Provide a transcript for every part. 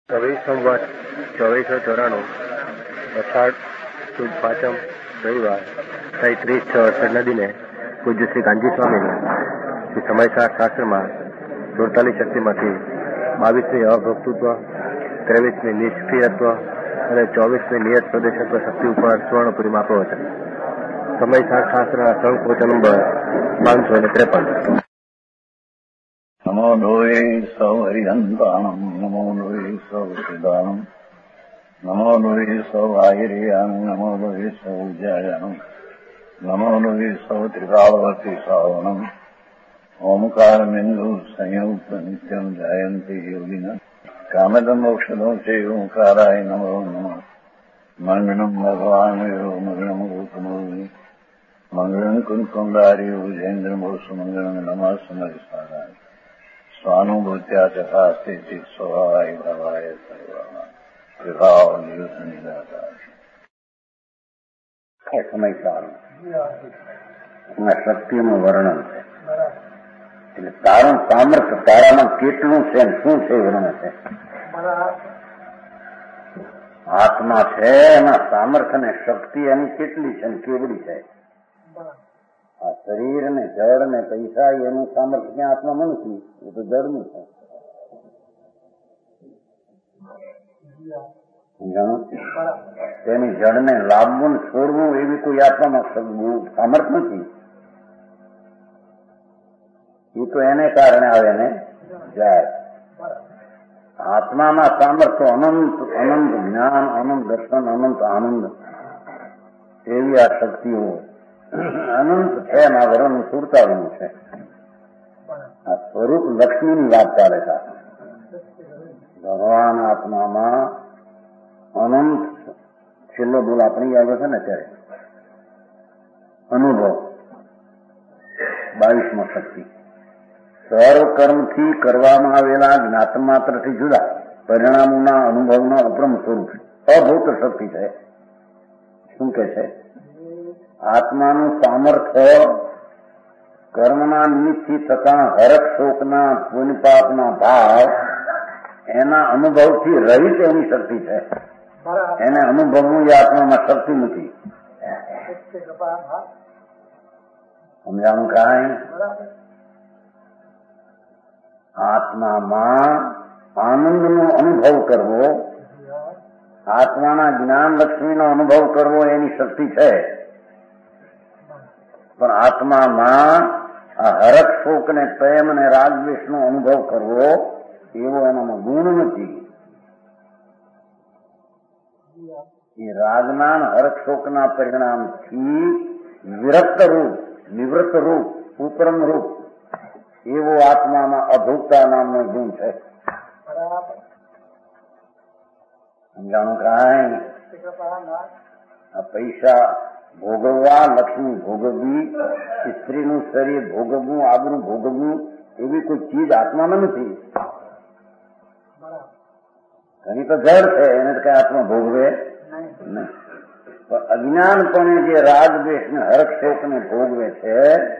23 સંવત 2494 અષાઢ સુદ પાંચમ રવિવાર તારીખ 30/6/68 દિને પૂજ્ય શ્રી ગાંધી સ્વામીની શ્રી સમયસાર શાસ્ત્રમાં 47 શક્તિમાંથી 22મી અભક્તૃત્વ, 23મી નિષ્ક્રિયત્વ અને 24મી નિયત પ્રદેશત્વ શક્તિ ઉપર સ્વર્ણપુરીમાં પ્રવચન. સમયસાર શાસ્ત્રના સંકોચ નંબર 553. નમો લોહે સૌ હરિહંતાણમ, નમો લોહે સૌ સિદ્ધાણમ, નમો લોહે સૌ આહિર્યાણમ, નમો લોહે સૌ ઉજ્જાયણમ, નમો લોહે સૌ ત્રિકાળવતી શ્રાવણમ. ઓમકાર બિંદુ સંયુક્ત નિત્યમ જાયંતિ યોગિન કામદમ મોક્ષદો છે ઓંકારાય નમો નમઃ. મંગળમ ભગવાન મંગળમ રૂપમોહિ મંગળમ કુંકુંડારી ઉજેન્દ્રમોષ મંગળમ નમઃ સમરિસારાય स्वानुभूत्या चकास्ते चित स्वभावाय भवाय सर्वमा विभाव नियुक्त निराकार. સમયસાર શક્તિનું વર્ણન છે. એટલે તારું સામર્થ્ય તારામાં કેટલું છે, શું છે વર્ણન છે. આત્મા છે એના સામર્થ્ય ને શક્તિ એની કેટલી છે ને કેવડી છે. આ શરીર ને જળ ને પૈસા એનું સામર્થ્ય ક્યાં આત્મામાં નથી, એ તો જળનું છે. તેની જળને લાવવું ને છોડવું એવી કોઈ આત્મામાં સામર્થ્ય નથી. એ તો એને કારણે આવે ને જાય. આત્મામાં સામર્થ્ય અનંત અનંત જ્ઞાન, અનંત દર્શન, અનંત આનંદ એવી આ શક્તિઓ અનંત છે. એના વર્ણન સુરતાનું છે. આ સ્વરૂપ લક્ષ્મીની વાત ચાલે છે. ભગવાન આત્મામાં અનંત છેલ્લો બોલ આપણી આવે છે ને ત્યારે અનુભવ 22માં શક્તિ સર્વ કર્મથી કરવામાં આવેલા જ્ઞાતમાત્રથી જુદા પરિણામોના અનુભવના અપરમ સ્વરૂપ અભૂત શક્તિ છે. શું કે છે? આત્માનું સામર્થ્ય કર્મના નિમિત્તથી થતા હરક શોકના પુણ્યપાપના ભાવ એના અનુભવથી રહિત એની શક્તિ છે. એને અનુભવવું એ આત્મામાં શક્તિ નથી. સમજાણું કાંઈ? આત્મામાં આનંદનો અનુભવ કરવો, આત્માના જ્ઞાન લક્ષ્મીનો અનુભવ કરવો એની શક્તિ છે. પણ આત્મામાં આ હરક શોક ને પ્રેમ ને રાગદ્વેષનો અનુભવ કરવો એવો એનામાં ગુણ નથી. એ રાગના હરક શોકના પરિણામથી વિરક્ત રૂપ, નિવૃત્ત રૂપ, ઉપરમ રૂપ એવો આત્મામાં અભોક્તા નામનો ગુણ છે. સમજાણું કાંઈ? આ પૈસા ભોગવવા, લક્ષ્મી ભોગવવી, સ્ત્રીનું શરીર ભોગવવું, આબરૂ ભોગવવું એવી કોઈ ચીજ આત્મામાં નથી. ઘણી તો જળ છે, એને તો કઈ આત્મા ભોગવે નહીં. પણ અજ્ઞાનપણે જે રાગ દ્વેષ ને હરક શોક ને ભોગવે છે,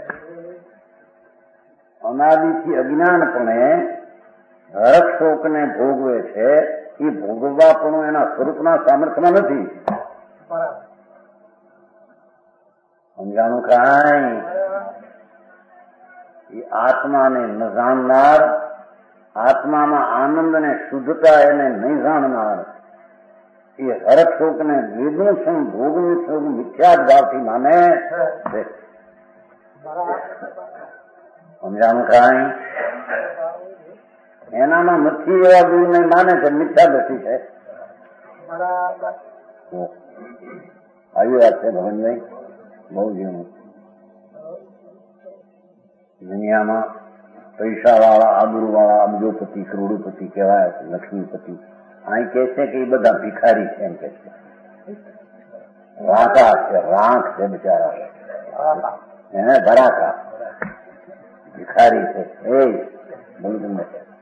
અનાદિથી અજ્ઞાનપણે હરક શોક ને ભોગવે છે, એ ભોગવવા પણ એના સ્વરૂપના સામર્થ્યમાં નથી. સમજાણું કાંઈ? એ આત્માને ન જાણનાર, આત્મામાં આનંદ ને શુદ્ધતા એને નહીં જાણનાર, એ હરક શોક ને વેદનું છું, ભોગનું છું મિથ્યા ભાવથી માને છે. સમજાણું કાંઈ? એનામાં નથી એવા ગુણને માને છે, મિથ્યા દ્રષ્ટિ છે. આવી વાત છે ભગવાનભાઈ, બહુ જીવનું. દુનિયામાં પૈસા વાળા, આબરૂ વાળા, અબજોપતિ, કરોડોપતિ કહેવાય છે, લક્ષ્મીપતિ. અહીં કે છે કે એ બધા ભિખારી છે, એમ કે છે. રાંકા છે, રાંક છે બિચારા, એને ધરાકા ભિખારી છે. એ બોલું તમને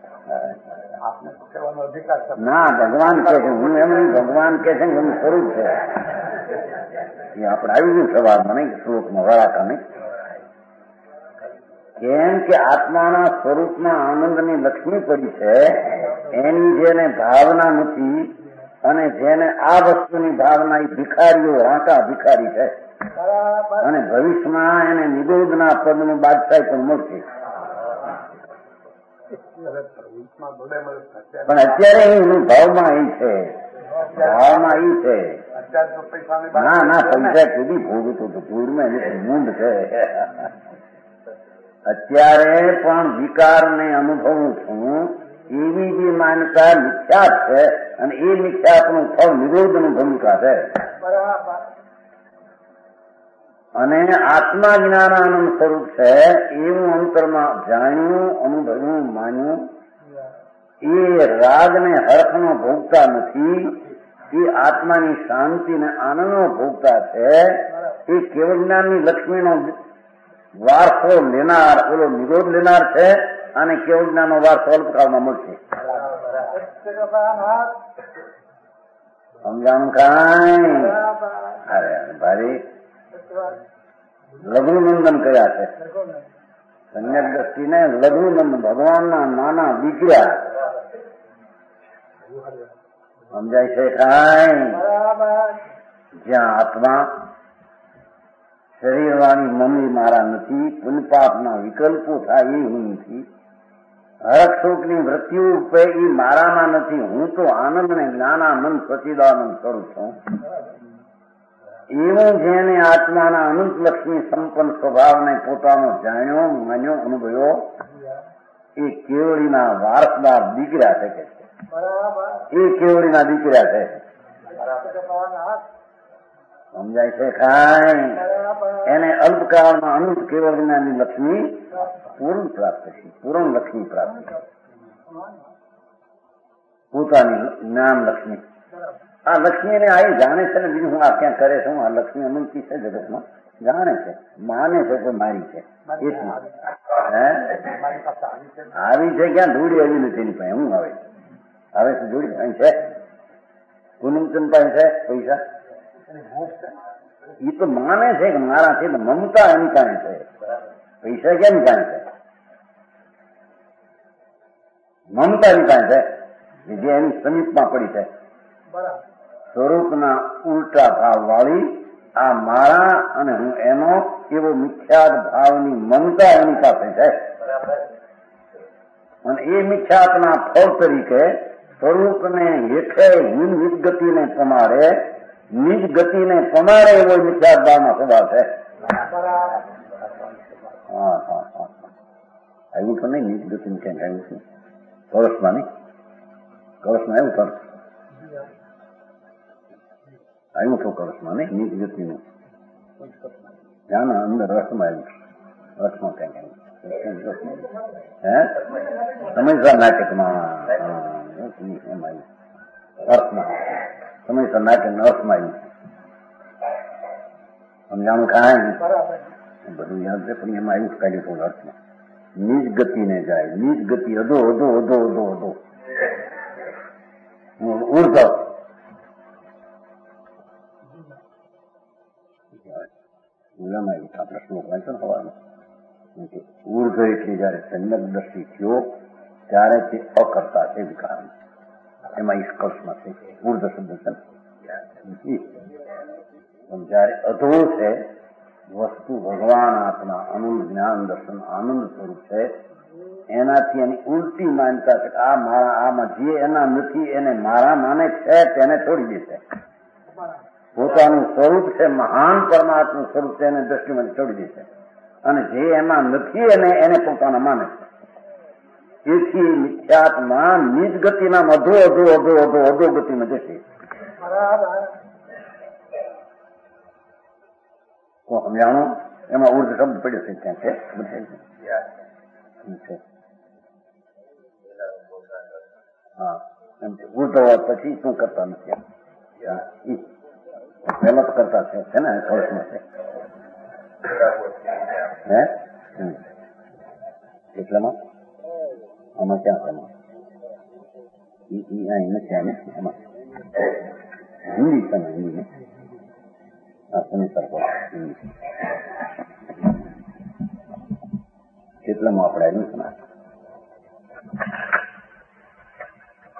ના, ભગવાન કે છે, હું એમ નહીં, ભગવાન કે છે એનું સ્વરૂપ છે. એ આપણે આવી ગયું સવારમાં નહીં, શ્લોકમાં વળાકા નહીં. કેમ કે આત્માના સ્વરૂપમાં આનંદની લક્ષ્મી પડી છે, એની જેને ભાવના નથી અને જેને આ વસ્તુની ભાવના એ ભિખારીઓ રાંકા ભિખારી છે અને ભવિષ્યમાં એને નિગોદના પદનું બાદશાહી પણ મળશે. પણ અત્યારે એનું ભાવમાં એ છે, ભાવમાં એ છે ના પૈસા સુધી ભોગવતો તો ભૂરમાં એની મૂંડ છે. અત્યારે પણ વિકારને અનુભવું છું એવી જે માન્યતા મિથ્યાત છે અને એ મિથ્યાતનું ફળ નિરોધનું ભૂમિકા છે. અને આત્મા જ્ઞાનાનંદ સ્વરૂપ છે એવું અંતરમાં જાણ્યું, અનુભવ્યું, માન્યું. એ રાગને હર્ષનો ભોગતા નથી, એ આત્માની શાંતિ ને આનંદનો ભોગતા છે. એ કેવળ જ્ઞાનની લક્ષ્મીનો વારસો લેનાર, ઓલો નિરોધ લેનાર છે અને કેવળ જ્ઞાનનો વારસો અલ્પકાળમાં મળશે. સમજાણું કાંઈ? અરે ભારે લઘુનંદન કયા છે? સમ્યક દ્રષ્ટિને લઘુનંદન, ભગવાનના નાના દીકરા. સમજાય છે કાંઈ? જ્યાં આત્મા શરીરવાળી મમ્મી મારા નથી, પુનપાપના વિકલ્પો થાય એ હું નથી, હરક શોકની મૃત્યુ રૂપે એ મારામાં નથી, હું તો આનંદ ને જ્ઞાનાનંદ સચિદાનંદ કરું છું. એવું જેને આત્માના અનંત લક્ષ્મી સંપન્ન સ્વભાવને પોતાનો જાણ્યો, માન્યો, અનુભવ્યો એ કેવડીના વારસદાર દીકરા છે કે એ કેવડીના દીકરા છે. સમજાય છે કાંઈ? એને અલ્પકાળમાં અનંત કેવળ જ્ઞાનની લક્ષ્મી પૂર્ણ પ્રાપ્ત છે, પૂર્ણ લક્ષ્મી પ્રાપ્ત છે, પોતાની જ્ઞાન લક્ષ્મી. આ લક્ષ્મીને આ જાણે છે ને, બીજું હું આ ક્યાં કરે છું. આ લક્ષ્મી અનંતી છે જગતમાં, જાણે છે, માને છે કે મારી છે. એટલું આવી છે ક્યાં? ધૂળી આવી નથી એની પાસે. હું આવે છે ધૂળી અહીં છે? પૂનમચંદ પાસે છે પૈસા? એ તો માને છે કે મારા છે, મમતા એની પાસે છે. પૈસા કેમ પાસે છે? મમતા એની પાસે છે જે એની સમીપમાં પડી છે. સ્વરૂપના ઉલટા ભાવ વાળી આ મારા અને હું એનો એવો મિથ્યાત ભાવની મમતા એની પાસે છે. અને એ મિથ્યાતના ફળ તરીકે સ્વરૂપને હેઠે હીન ગતિને પમાડે, નિજ ગતિને પમાડે એવો મિથ્યાત ભાવનો સ્વભાવ છે. આવ્યું તો નહીં, નિજ ગતિને ક્યાંક આવ્યું છે કળશમાં નહીં? કળશમાં એવું કર આવ્યું તો કળશમાં નહીં, નિજ ગતિનું ધ્યાન અંદર રસમાં આવ્યું, રસમાં ક્યાંક આવ્યું. સમયસર નાટકમાં એમ આવ્યું, અર્થમાં સમયસર નાટક અર્થમાં આવ્યું. સમજાણું કાંઈ? બધું યાદ છે પણ એમાં આવ્યું કાઢ્યું થોડું અર્થમાં. નિજ ગતિને જાય, નિજ ગતિ અધો અધો અધો અધો અધો ઉર્ધ આપણા શ્લોક વાંચો ને સવારમાં. ઉર્ધ એટલે જયારે સમ્યક દ્રષ્ટિ થયો ત્યારે તે અકર્તા છે વિકાર, એમાં સ્પર્શમાં છે ઉર્ધ શબ્દ છે. પણ જયારે અધો છે વસ્તુ ભગવાન આત્મા અનંત જ્ઞાન દર્શન આનંદ સ્વરૂપ છે, એનાથી એની ઉલટી માનતા છે. આ મારા, આમાં જે એના નથી એને મારા માને છે તેને છોડી દેશે. પોતાનું સ્વરૂપ છે, મહાન પરમાત્મા સ્વરૂપ છે, એને દ્રષ્ટિમાં છોડી દેશે. અને જે એમાં નથી એને પોતાના માને છે. તેથી મિથ્યાત્મા નિજ ગતિના અધો અધો અધો અધો અધો ગતિમાં જશે. સમજાણું? એમાં ઉર્ધ શબ્દ પડ્યો છે ત્યાં છે છે. હા એમ છે. ઉર્ધ પછી શું કરતા નથી પહેલા તો કરતા છે ને કળશમાં છે હે એટલામાં આમાં ક્યાં છે નથી આને એમાં હિન્દી છે ને હિન્દી ને સમીસર હિન્દી કેટલામાં આપણે આવ્યું છે ને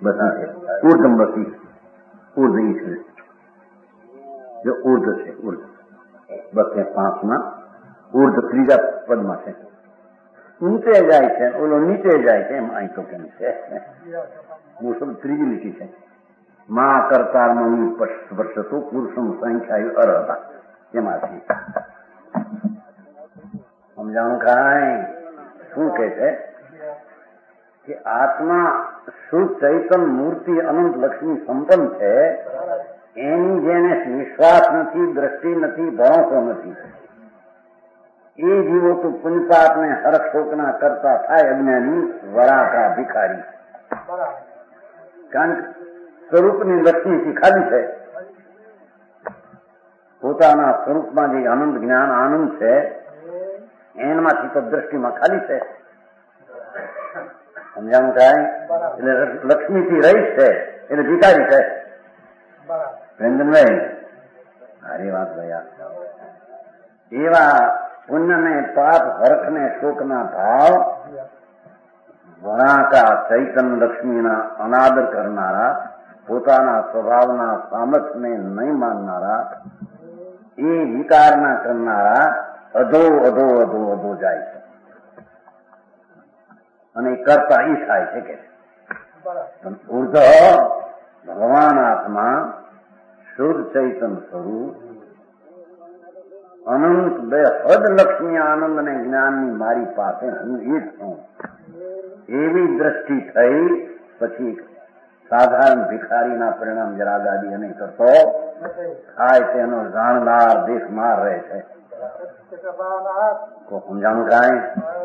બધા છે. ઉર્ધમવતી, ઉર્ધ ઈ છે, જો ઉર્ધ છે, ઉર્ધ 205 ઉર્ધ ત્રીજા પદમાં છે. ઊંચે જાય છે, ઓલો નીચે જાય છે, એમ અહીં તો કેમ છે? હું શબ્દ ત્રીજી લીટી છે. મા કરતા મમ્મી સ્પર્શતો પુરુષમ સંખ્યા અરહતા, એમાંથી સમજાણું કાંઈ? શું કે છે કે આત્મા શુદ્ધ ચૈતન મૂર્તિ અનંત લક્ષ્મી સંપન્ન છે. એની જેને વિશ્વાસ નથી, દ્રષ્ટિ નથી, ભરોસો નથી, એ જીવો તો પુણ્યપાપને હરખ શોકના કરતા થાય અજ્ઞાની, વરાકા ભિખારી. કારણ સ્વરૂપની લક્ષ્મીથી ખાલી છે. પોતાના સ્વરૂપમાં જે આનંદ જ્ઞાન આનંદ છે એનામાંથી તો દ્રષ્ટિમાં ખાલી છે. સમજાણું થાય? એટલે લક્ષ્મીથી રહીશ છે એટલે ભિખારી છે. રંજનભાઈ, સારી વાત ભયા. એવા પુણ્યને પાપ હરખને શોકના ભાવ વણાકા ચૈતન્ય લક્ષ્મીના અનાદર કરનારા, પોતાના સ્વભાવના સામર્થ્યને નહીં માનનારા, એ વિકારના કરનારા અધો અધો અધો અધો જાય છે. અને એ કરતા ઈ થાય છે કે ઉર્ધ ભગવાન આત્મા શુદ્ધ ચૈતન સ્વરૂપ અનંત બે હદ લક્ષ્મી આનંદ અને જ્ઞાનની મારી પાસે હું એ જ છું, એવી દ્રષ્ટિ થઈ પછી સાધારણ ભિખારીના પરિણામ જરાગાદી અને કરતો થાય તેનો જાણનાર દેખનાર રહે છે. તો સમજાણું કાંઈ?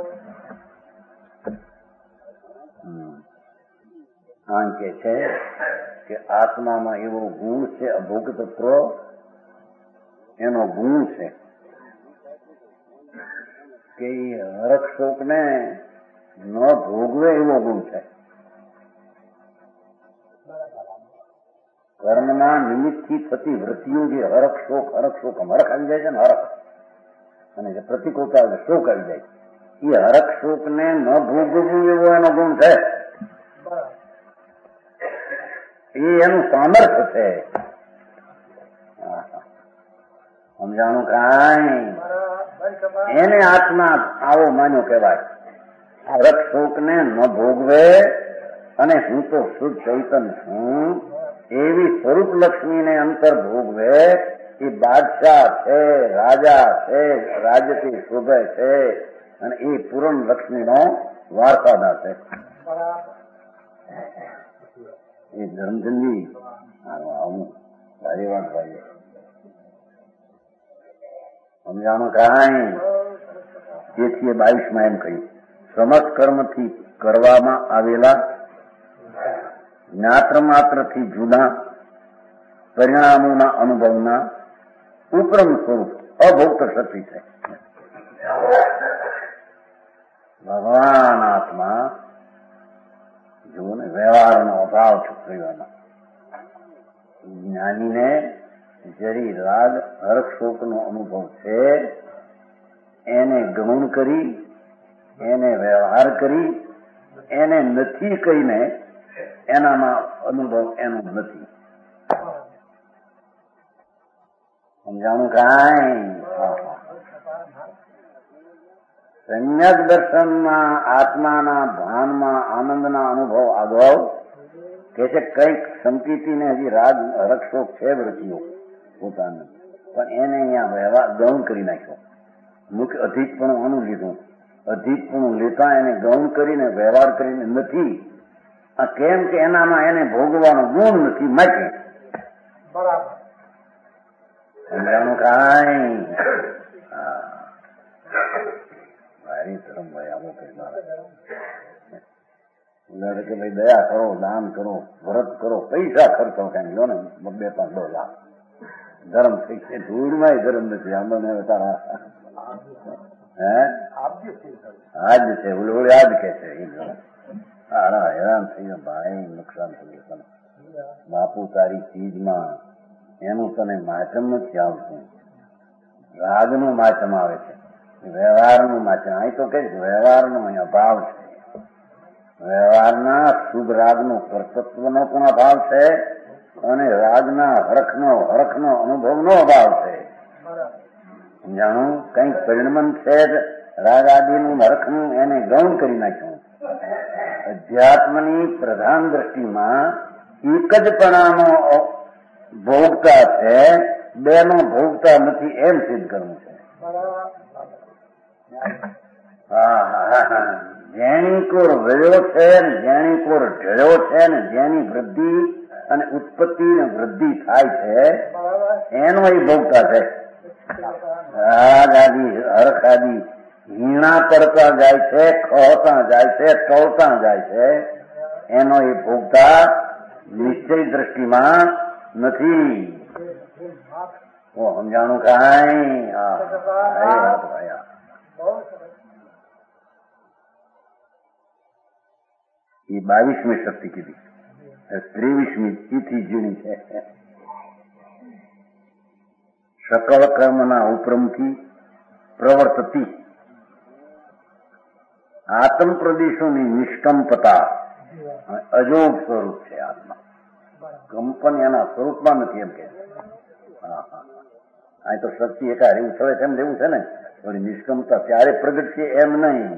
આમ કે છે કે આત્મામાં એવો ગુણ છે, અભોગ તત્વ એનો ગુણ છે કે હરખ શોકને ન ભોગવે એવો ગુણ છે. કર્મના નિમિત્તથી થતી વૃત્તિઓ જે હરખ શોક હરખ આવી જાય છે ને, હરખ અને જે પ્રતિકૂળતા શોક આવી જાય, એ હરખ શોકને ન ભોગવવું એવો એનો ગુણ છે. એ એનું સામર્થ્ય છે. સમજાણું કાંઈ? એને આત્મા આવો માન્યો કહેવાય. હરખ શોકને ન ભોગવે અને હું તો શુદ્ધ ચૈતન છું એવી સ્વરૂપ લક્ષ્મીને અંતર ભોગવે, એ બાદશાહ છે, રાજા છે, રાજ્યથી શોભે છે અને એ પૂર્ણ લક્ષ્મીનો વારસાદાર છે. એ ધર્મચંદી આવું સારી વાત ભાઈ. સમજાણું કાંઈ? તેથી 22 એમ કહ્યું, સમસ્ત કર્મથી કરવામાં આવેલા જ્ઞાત્ર માત્રથી જુદા પરિણામોના અનુભવના ઉપરમ સ્વરૂપ અભોક્ત શક્તિ છે. ભગવાન આત્મા જુઓ ને, વ્યવહારનો અભાવ છોકરીઓમાં. જ્ઞાનીને જરી રાગ હર્ષ શોકનો અનુભવ છે, એને ગૌણ કરી, એને વ્યવહાર કરી, એને નથી કહીને એનામાં અનુભવ એનો નથી. સમજાણું કાંઈ? સમ્યક દર્શનમાં આત્માના ભાનમાં આનંદના અનુભવ આગળ કે છે. કંઈક સંકિતિને હજી રાગ હરક્ષોક છે વૃત્તિઓ પોતાની, પણ એને અહીંયા વ્યવહાર ગૌણ કરી નાખ્યો. મુખ્ય અધિકપણું આનું લીધું, અધિકપણું લેતા એને ગૌણ કરીને વ્યવહાર કરીને નથી. કેમ કે એનામાં એને ભોગવાનો ગુણ નથી માટે. બરાબર. સમજાણું કાંઈ? ભાઈ આવો કઈ મારે કે ભાઈ દયા કરો, દાન કરો, વ્રત કરો, પૈસા ખર્ચો કઈ લો ને, 2-5 લાખ ધર્મ થઈ છે. ધૂળમાં ધર્મ નથી. આમાં તારા આજ છે, ઓળે આજ કે છે. સારા હેરાન થઈ ગયો ભાઈ, નુકસાન થઈ ગયું. બાપુ તારી ચીજમાં એનું તને માચમ નથી આવતું. રાગનું માચમ આવે છે, વ્યવહારનું માચમ. અહીં તો કઈ વ્યવહારનો અભાવ છે. વ્યવહારના શુભ રાગનો કર્તૃત્વનો પણ અભાવ છે અને રાગના હરખનો અનુભવનો અભાવ છે. જાણું કંઈક પરિણમન છે રાગ આદિનું હરખનું એને ગૌણ કરી નાખ્યું. અધ્યાત્મની પ્રધાન દ્રષ્ટિમાં એક જ પણાનો ભોગતા છે, બેનો ભોગતા નથી એમ સિદ્ધ કરવું છે. જેની કોર વળ્યો છે ને જેની કોર ઢળ્યો છે ને જેની વૃદ્ધિ અને ઉત્પત્તિ ને વૃદ્ધિ થાય છે એનો એ ભોગતા છે. રાગ આદિ હરખ આદિ હીણા પડતા જાય છે, ખોતા જાય છે, ટોળતા જાય છે, એનો એ ભોગતા નિશ્ચય દ્રષ્ટિમાં નથી. સમજાણું કાંઈ? એ 22મી શક્તિ કીધી, 23મી ઈથી ઝીણી છે. સકળ કર્મના ઉપરમથી પ્રવર્તતી આત્મ પ્રદેશોની નિષ્કંપતા અજોગ સ્વરૂપ છે. આત્મા કંપન એના સ્વરૂપમાં નથી એમ કે. આ તો શક્તિ એકારે ઉછળે છે એમ જેવું છે ને, થોડી નિષ્કંપતા ત્યારે પ્રગટ છે એમ નહીં.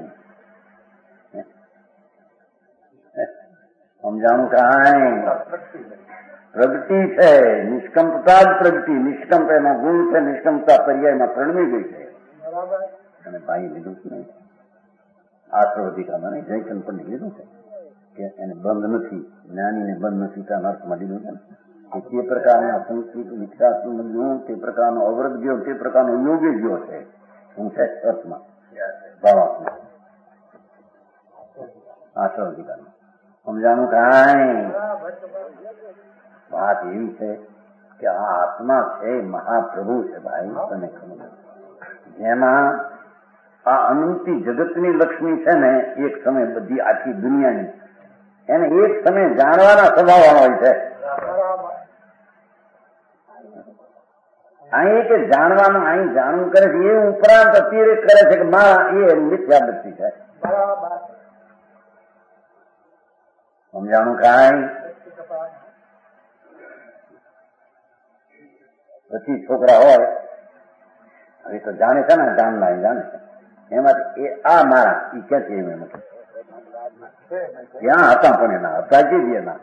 સમજાણું કાંઈ? પ્રગતિ છે, નિષ્કંપતા જ પ્રગતિ. નિષ્કંપ એનો ગુણ છે, નિષ્કંપતા પર્યાયમાં પ્રણમી ગઈ છે. અને ભાઈ લીધું છે નહીં, આશ્રવધિકામાં નહીં, જયચંદ પણ લીધું છે કે એને બંધ નથી, જ્ઞાનીને બંધ નથી ત્યાં અર્થમાં લીધું છે કે તે પ્રકારના સંસ્કૃત વિખ્યાતનું ગયો, તે પ્રકારનો અવરત ગયો, તે પ્રકારનો યોગી ગયો છે. શું છે અર્થમાં? ભાવાત્મા આશ્રવધિકામાં. સમજાણું કાંઈ? વાત એવી છે કે આ આત્મા છે મહાપ્રભુ છે ભાઈ, તને ખબર. જેમાં આ અનંતી જગતની લક્ષ્મી છે ને, એક સમય બધી આખી દુનિયાની એને એક સમય જાણવાના સ્વભાવ હોય છે. અહીં કે જાણવાનું અહીં જાણવું કરે છે એ ઉપરાંત અતિરેક કરે છે કે મારા એ મિથ્યા બુદ્ધિ છે. સમજાણું કાંઈ? પછી છોકરા હોય હવે તો જાણે છે ને, જાણનાર જાણે છે એમાંથી એ આ મારા એ કે છે એમ ત્યાં હતા પણ એના હતા જ એના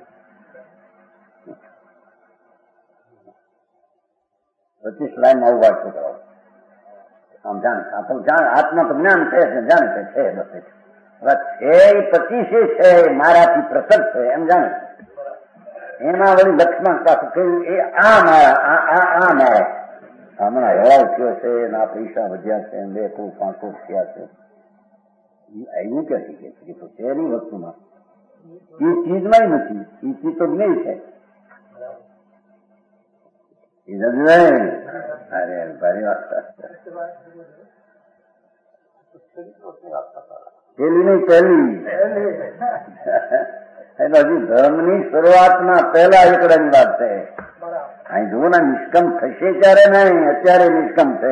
25 લાઈનમાં ઉભા છોકરાઓ આમ જાણે આત્મા તો જ્ઞાન છે, જાણે છે બસ છે. છે એ 25 છે મારાથી પ્રસર છે એમ જાણે. એમાં વળી લક્ષ્મણ પાછું કહ્યું એ આ મારા આ મારા હમણાં હવાલ થયો છે, ના પૈસા વધ્યા છે, 2 કરોડ 5 કરોડ થયા છે. એવું ક્યાં શીખે છે તો છે નહીં વસ્તુમાં, એ ચીજમાં નથી, એ ચીજ તો જ્ઞેય છે. એ નહીં. અરે ભારી વાત. પેલી નહીં પહેલી એટલે હજુ ધર્મની શરૂઆતમાં પહેલા એકડાની વાત છે. અહીં જુઓ ને, નિષ્કમ થશે ત્યારે નહીં, અત્યારે નિષ્કમ છે.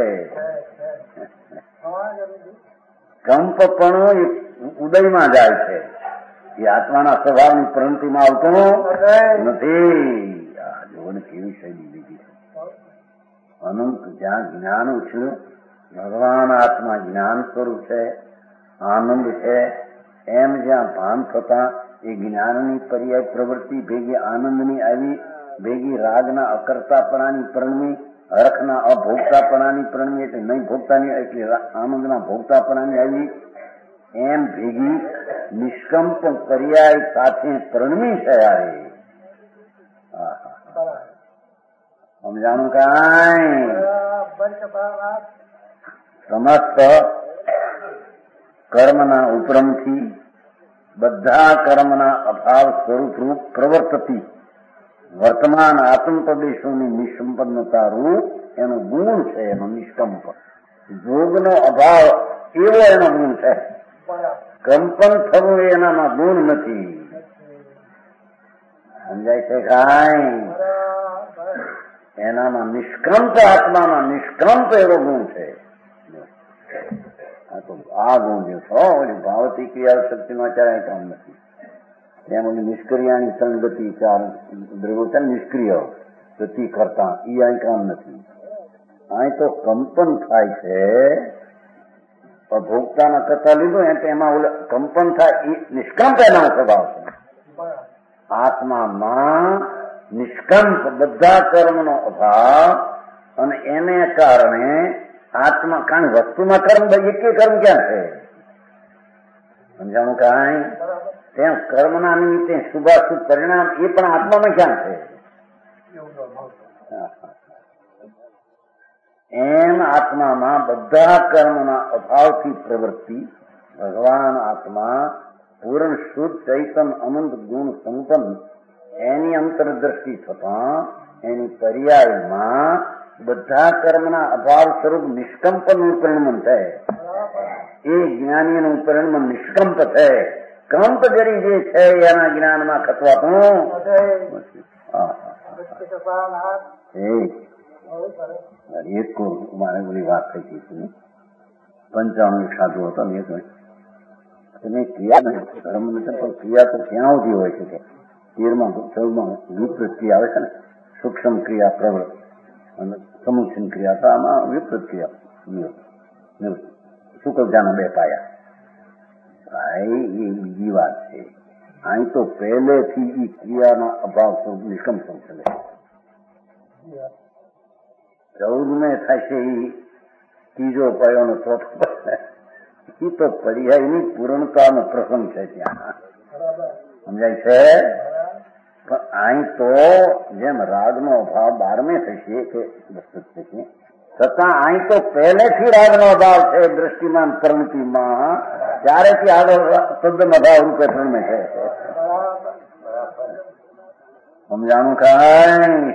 કંપપણું ઉદયમાં જાય છે, એ આત્માના સ્વભાવની પ્રવૃત્તિમાં આવતો નથી. જુઓ ને કેવી શૈલી લીધી છે. અનંત જ્યાં જ્ઞાન ઉછળ્યું, ભગવાન આત્મા જ્ઞાન સ્વરૂપ છે, આનંદ છે, એમ જ્યાં ભાન થતા એ જ્ઞાનની પર્યાય પ્રવૃત્તિ ભેગી આનંદની આવી, ભેગી રાગના અકર્તાપણાની પ્રણમી, હરખના અભોગતાપણાની પ્રણમી એટલે નહીં ભોગતાની એટલે આનંદના ભોગતાપણાની આવી, એમ ભેગી નિષ્કંપ પર્યાય સાથે પ્રણમી છે. યારે સમજાણું કાંઈ? સમસ્ત કર્મના ઉપરમથી બધા કર્મના અભાવ સ્વરૂપ પ્રવર્તતી વર્તમાન આત્મપ્રદેશોની નિસંપન્નતા રૂપ એનો ગુણ છે, એનો નિષ્કંપ. જોગનો અભાવ એવો એનો ગુણ છે. કંપન થવું એનામાં ગુણ નથી. સમજાય છે કાંઈ? એનામાં નિષ્કંપ, આત્મામાં નિષ્કંપ એવો ગુણ છે. આ તો આ ગુણ જે છો ભાવતી ક્રિયા શક્તિનો અત્યારે કામ નથી. એમ નિષ્ક્રિયાની સંગતિ ચાર દ્રવ્યો છે ને નિષ્ક્રિય ગતિ કરતા એ અહીં કામ નથી. અહીં તો કંપન થાય છે. ભોગતાના કરતા લીધું એમાં કંપન થાય એ નિષ્કંપ એનો સ્વભાવ છે. આત્મામાં નિષ્કંપ બધા કર્મનો અભાવ અને એને કારણે આત્મા કારણ વસ્તુમાં કર્મ એક કર્મ ક્યાં છે સમજાણું કાંઈ તેમ કર્મના નિમિત્તે શુભાશુભ પરિણામ એ પણ આત્મામાં ક્યાં છે એમ આત્મામાં બધા કર્મના અભાવથી પ્રવૃત્તિ ભગવાન આત્મા પૂર્ણ શુદ્ધ ચૈતન અનંત ગુણ સંપન્ન એની અંતરદ્રષ્ટિ થતા એની પર્યાયમાં બધા કર્મના અભાવ સ્વરૂપ નિષ્કંપનું પરિણમન થાય. એ જ્ઞાનીનું પરિણમન નિષ્કંપ છે. કંપ જરી જે છે એના જ્ઞાનમાં ખતવાતું એક મારે બોલી વાત થઈ હતી 95 સાધુ હતો ને એને ક્રિયા નહીં ધર્મ નથી પણ ક્રિયા તો ક્યાં સુધી હોય છે કે 13માં 14માં વિપરીત ક્રિયા આવે છે ને સૂક્ષ્મ ક્રિયા પ્રબળ અને સમુચ્છિન ક્રિયા તો આમાં વિપરીત ક્રિયા શુકલજાના 2 પાયા ભાઈ એ બીજી વાત છે. અહીં તો પહેલેથી એ ક્રિયાનો અભાવ સ્વરૂપ નિષ્કંપ છે. 14 થશે એ ત્રીજો પાયો નો ચોથો એ તો પર્યાયની પૂર્ણતાનો પ્રસંગ છે ત્યાં સમજાય છે. પણ અહીં તો જેમ રાગનો અભાવ 12મે થશે કે વસ્તુ થશે છતાં અહીં તો પહેલેથી રાગનો અભાવ છે. દ્રષ્ટિમાન પરિણતિમાં ત્યારેથી આગળ તદ્દન અભાવ રૂપે પરિણમે છે. સમજાણું કાંઈ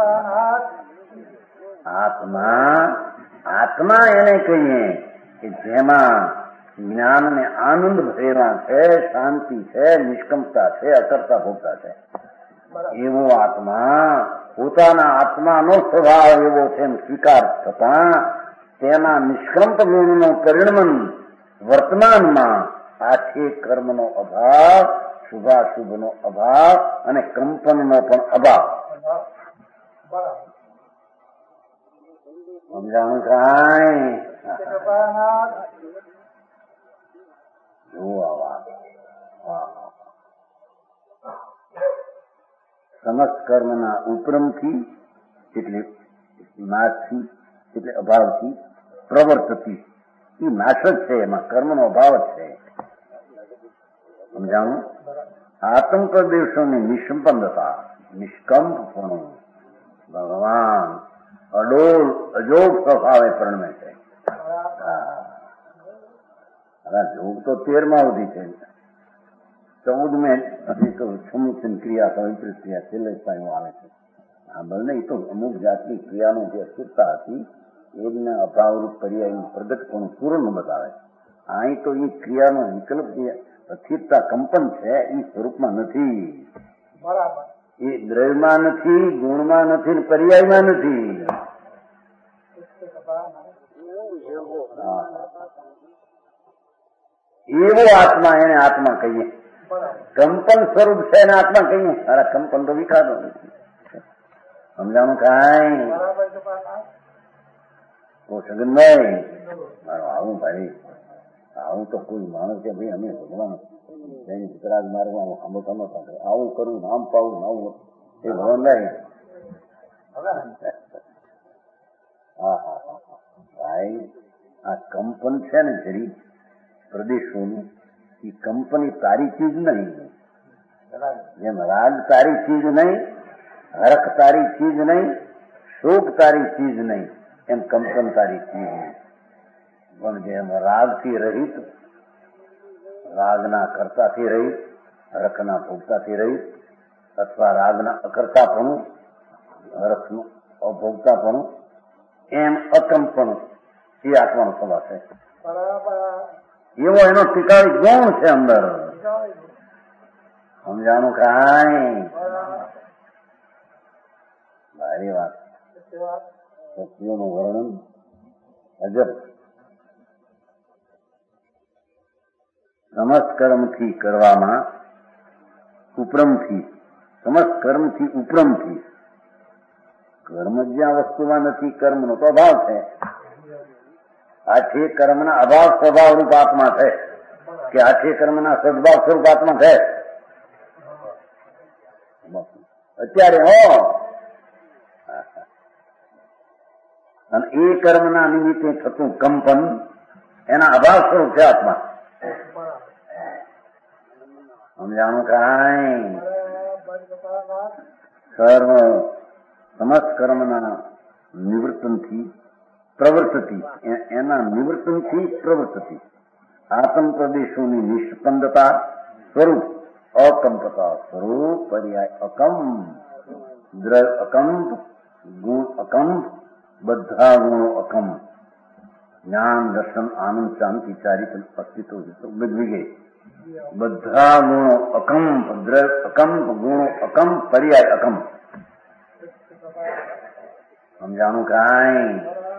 આત્મા એને કહીએ કે જેમાં જ્ઞાન ને આનંદ ભરેલા છે, શાંતિ છે, નિષ્કંપતા છે, અકર્તા ભોગતા છે. એવો આત્મા પોતાના આત્માનો સ્વભાવ એવો છે એમ સ્વીકાર થતા તેના નિષ્કંપ ગુણનું પરિણમન વર્તમાનમાં આ છે કર્મનો અભાવ, શુભાશુભનો અભાવ અને કંપનનો પણ અભાવ. સમજાણું કાંઈ જુઓ આ વાત સમસ્ત કર્મના ઉપરમથી એટલે નાશથી એટલે અભાવથી પ્રવર્તતી એ નાશ જ છે. એમાં કર્મનો અભાવ જ છે. સમજાણું. આતંક દેશોની નિષ્પન્નતા નિષ્કંપપણું ભગવાન અડોલ અજોગ સ્વભાવે પરિણમે છે. જોગ તો 13માં સુધી છે. 14મે સમુચ્છિન ક્રિયા વિપરીત ક્રિયા છેલ્લે પાયું આવે છે. આ બંને તો અમુક જાતની ક્રિયાનો જે અસ્થિરતા હતી એને અભાવરૂપ પર્યાયનું પ્રગટપણું પૂર્ણ બતાવે. અહીં તો એ ક્રિયાનો વિકલ્પ જે અસ્થિરતા કંપન છે એ સ્વરૂપમાં નથી. એ દ્રવ્યમાં નથી, ગુણમાં નથી, પર્યાયમાં નથી. એવો આત્મા એને આત્મા કહીએ. કંપન સ્વરૂપ છે એને આત્મા કહીએ. અરે કંપન તો વિકારો નથી. સમજાણું કાંઈ સગનભાઈ મારો આવું ભાઈ આવું તો કોઈ માણસ કે ભાઈ અમે ભગવાન જૈન વિતરાગ માર્ગમાં સાંભળતા નતા આવું કરવું નામ પાવું આવું એ ભગવાન નહીં. ભાઈ આ કંપન છે ને જરી પ્રદેશોનું એ કંપની તારી ચીજ નહીં. જેમ રાગ તારી ચીજ નહીં, હરખ તારી ચીજ નહીં, શોક તારી ચીજ નહીં, એમ કંપન તારી ચીજ નહીં. પણ જેમ રાગથી રહિત, રાગના કર્તાથી રહિત, હરખના ભોગતાથી રહિત અથવા રાગના અકર્તાપણું, હરખનું અભોગતાપણું એમ અકંપણું એ આત્માનો સ્વભાવ છે. એવો એનો ટીકાવી ગુણ છે અંદર. સમજાણું કાંઈ ભારી વાત. સત્યોનું વર્ણન અજબ. સમસ્ત કર્મથી કરવામાં ઉપરમથી, સમસ્ત કર્મથી ઉપરમથી. કર્મ જ્યાં વસ્તુમાં નથી, કર્મનો તો અભાવ છે. આઠે કર્મના અભાવ સ્વભાવ રૂપ આત્મા છે કે આઠે કર્મના સદભાવ સ્વરૂપ આત્મા છે અત્યારે. અને એ કર્મના નિમિત્તે થતું કંપન એના અભાવ સ્વરૂપ છે આત્મા. સમજાણું કાંઈ? સર્વ સમસ્ત કર્મના નિવૃત્તનથી પ્રવર્તતી, એના નિવૃત્તનથી પ્રવર્તતી આત્મ પ્રદેશોની નિષ્પંદતા સ્વરૂપ અકંપતા સ્વરૂપ પર્યાય અકંપ, અકંપ, ગુણ અકંપ, બધા ગુણો અકંપ, જ્ઞાન દર્શન આનંદ શાંતિ ચારિત્ર અસ્તિત્વ બદલી ગઈ. બધા ગુણો અકંપ, અકંપ, ગુણો અકંપ, પર્યાય અકંપ. સમજાણું કાંઈ?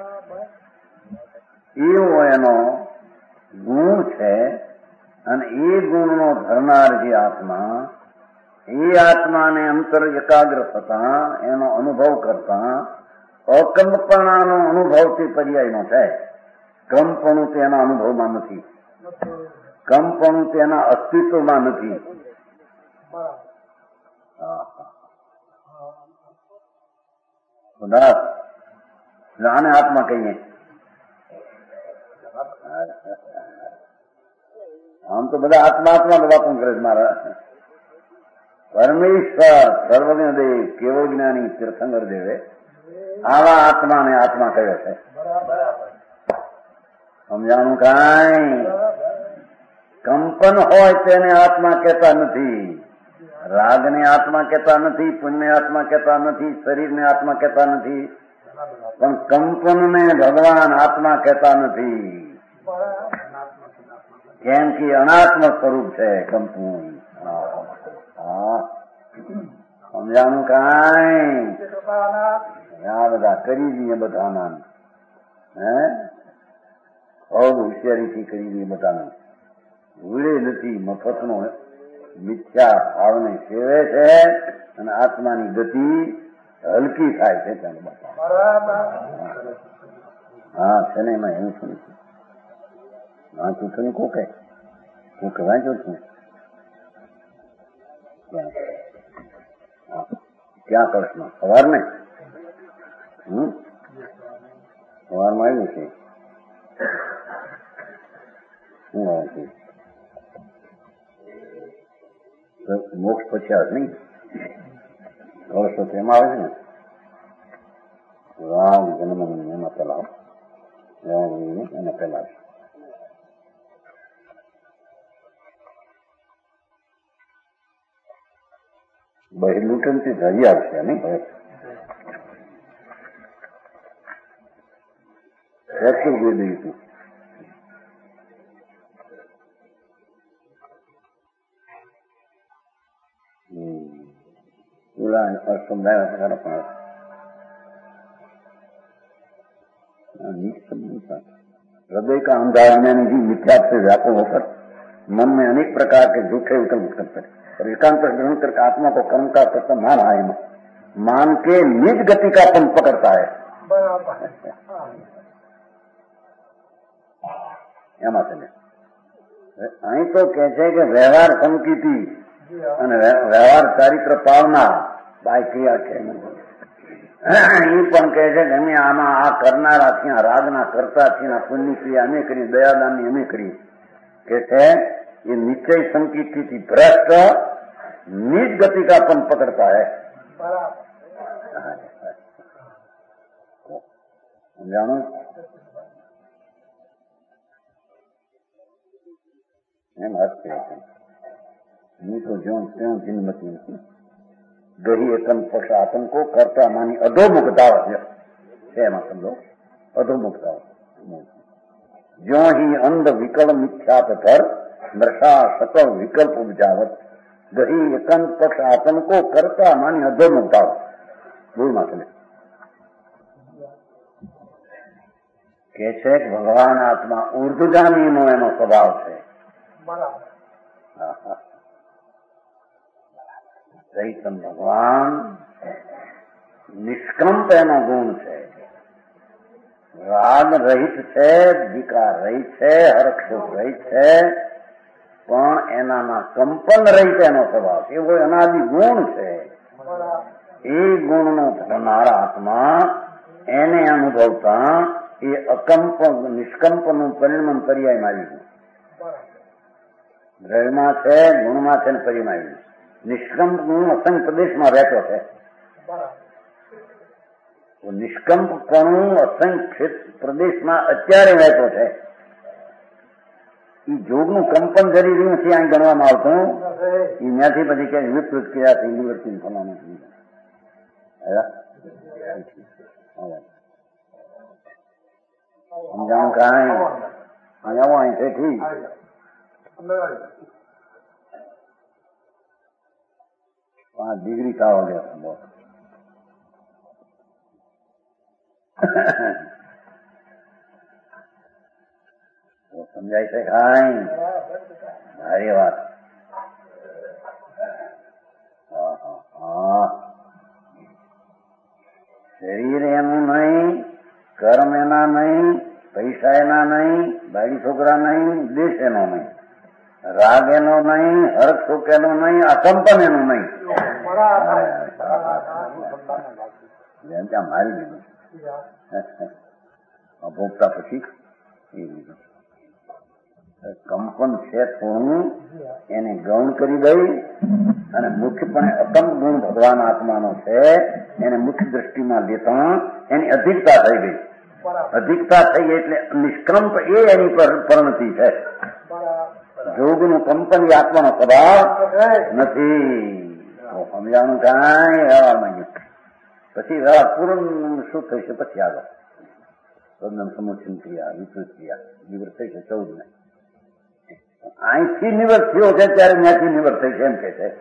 એવો એનો ગુણ છે. અને એ ગુણનો ધરનાર જે આત્મા, એ આત્માને અંતર એકાગ્ર થતા એનો અનુભવ કરતા અકંપણાનો અનુભવ તે પર્યાયનો છે. કંપણું તેના અનુભવમાં નથી, કંપણું તેના અસ્તિત્વમાં નથી. આને આત્મા કહીએ. આમ તો બધા આત્મા આત્મા વાતો કરે છે મારા. પરમેશ્વર સર્વજ્ઞ દેવ કેવો જ્ઞાની તીર્થંકર દેવે આવા આત્માને આત્મા કહ્યો છે. સમજાણું કાંઈ? કંપન હોય તેને આત્મા કહેતા નથી, રાગને આત્મા કહેતા નથી, પુણ્ય આત્મા કહેતા નથી, શરીરને આત્મા કહેતા નથી, પણ કંપનને ભગવાન આત્મા કહેતા નથી. કેમ કે અનાત્મ સ્વરૂપ છે કંપનું. સમજાણું કાંઈ? આ બધા કરી દઈએ બધાના, ખૂબ હોશિયારીથી કરી દઈએ બધાના. ભૂલે નથી, મફતનો મિથ્યા ભાવને સેવે છે અને આત્માની ગતિ હલકી થાય છે. હા છે ને, એમાં એવું શું છે? વાંચું છું ને કોકે વાંચ્યું છું. ક્યાં કૃષ્ણ સવાર ને સવારમાં આવ્યું છે. શું વાંચ્યું? મોક્ષ પછી આવે નહીં, વર્ષો એમાં આવે છે ને રામ જન્મ એમાં પેલા એના પેલા બહિર્લુટનથી ધરી આવશે નહીં. હવે એટલું જોઈ દઈશું. સમજાય हृदय का अंधार में निजी मिथ्या से व्याकुल होकर मन में अनेक प्रकार के झूठे विकल्प करते हैं और एकांत ग्रहण करके आत्मा को कर्म का सत्य मान के निज गति का पन पकड़ता है. એમાં છે અહીં તો કે છે કે વ્યવહાર સંકિતિ અને વ્યવહાર ચારિત્ર પાવના બાય ક્રિયા છે. એ પણ કહે છે કે અમે આમાં આ કરનારાથી, આ રાગના કરતાથી, આ પુણ્ય ક્રિયા અમે કરી, દયાદાનની અમે કરી. કે છે ये निश्चय संकीर्ति थी भ्रष्ट निज गति का अपन पकड़ता है. जानो એમ હસ્તે હું તો જ્યો ત્યાં જન્મતી નથી. ગહી એકમ પક્ષ આતંકો કરતા માની અધોમુખતા છે એમાં સમજો. અધોમુખતા જ્યો ही અંધ વિકલ મિથ્યાત ધર मृषा सकल विकल्प उपजावत गही एकंत पक्ष आतंको करता मानी अधोमुखता. बोल मात्र કે છે ભગવાન આત્મા ઉર્ધગામીનો એનો સ્વભાવ છે. ચૈતન ભગવાન નિષ્કંપ એનો ગુણ છે, રાગ રહિત છે, વિકાર રહિત છે, હર્ષોક રહિત છે, પણ એનામાં કંપન રહિત એનો સ્વભાવ એવો અનાદિ ગુણ છે. એ ગુણનો થનારા આત્મા એને અનુભવતા એ અકંપ નિષ્કંપનું પરિણમન પર્યાયમાં આવી ગયું. દ્રવ્યમાં છે, ગુણમાં છે ને પર્યાયમાં આવી ગયું. નિષ્કંપ ગુણ અસંખ્ય પ્રદેશમાં રહેતો છે. નિષ્કંપપણું અસંખ્ય પ્રદેશમાં અત્યારે રહેતો છે. એ જોગનું કંપન કરી રહ્યું છે અહીં ગણવામાં આવતું. એ ત્યાંથી પછી ક્યાંક વિપરીત ક્રિયા થઈ નિવૃત્તિ થવાનું સમજાવું કાંઈ અહીંયા અહીં છે ઠીક. ડિગ્રી કાવો લે સમજાય છે કાંઈ? સારી વાત. શરીર એનું નહીં, કર્મ એના નહીં, પૈસા એના નહીં, બાળી છોકરા નહીં, દેશ એનો નહીં, રાગ એનો નહીં, હર્ષ શોક એનો નહીં, અકંપન એનું નહીં. જેમ ત્યાં મારી દીધું ભોગતા પછી કંપન છે થોડું એને ગૌણ કરી દઈ અને મુખ્યપણે અકંપ ગુણ ભગવાન આત્માનો છે એને મુખ્ય દ્રષ્ટિમાં લેતા એની અધિકતા થઈ ગઈ. અધિકતા થઈ ગઈ એટલે નિષ્કંપ એ એની પરિણતિ છે. જોગનું કંપન એ આત્માનો સ્વભાવ નથી. સમજાનું કાંઈ રહેવા માંગ્યું પછી પૂર્ણ શું થશે પછી આગળ સદન સમોચન ક્રિયા વિપરીત ક્રિયા નિવૃત્ત થઈ છે 14 ને અહીંથી નિવૃત્ત થયો છે ત્યારે ત્યાંથી નિવૃત્ત થઈ છે એમ કે છે.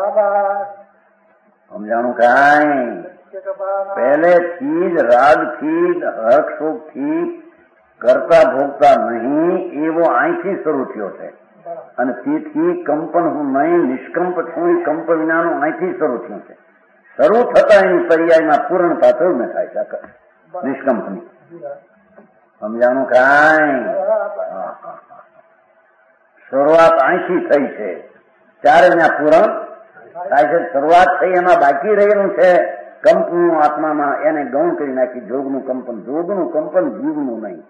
સમજાણું કાંઈ? પહેલેથી જ રાગથી હર્ષોકથી કરતા ભોગતા નહીં એવો અહીંથી શરૂ થયો છે અને તેથી કંપન હું નહીં નિષ્કંપ છું એ કંપ વિનાનું અહીંથી શરૂ થયું છે. શરૂ થતા એની પર્યાયમાં પૂર્ણતા થયું ને થાય છે નિષ્કંપની. સમજાણું કાંઈ? શરૂઆત અહીંથી થઈ છે ત્યારે ત્યાં પૂરણ થાય છે. શરૂઆત થઈ એમાં બાકી રહેલું છે કંપનું આત્મામાં એને ગૌણ કરી નાખી. જોગનું કંપન જીવનું નહીં.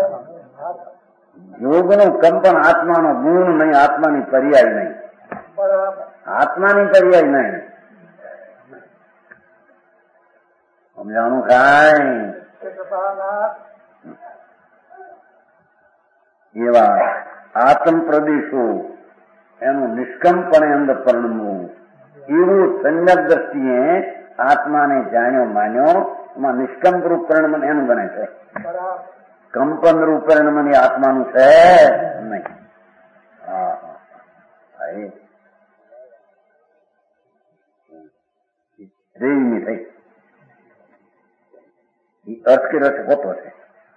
જોગનું કંપન આત્માનો ગુણ નહીં, આત્માની પર્યાય નહીં, આત્માની પર્યાય નહીં. સમજાણું કાંઈ? એવા આત્મ પ્રદેશો એનું નિષ્કંપણે અંદર પરિણમવું એવું સંજ્ઞક દ્રષ્ટિએ આત્માને જાણ્યો માન્યો એમાં નિષ્કંપ રૂપ પરિણમન એનું બને છે. કંપન રૂપ પરિણમન એ આત્માનું છે નહીં. રેવી થઈ અર્થ કે રસ હોતો છે.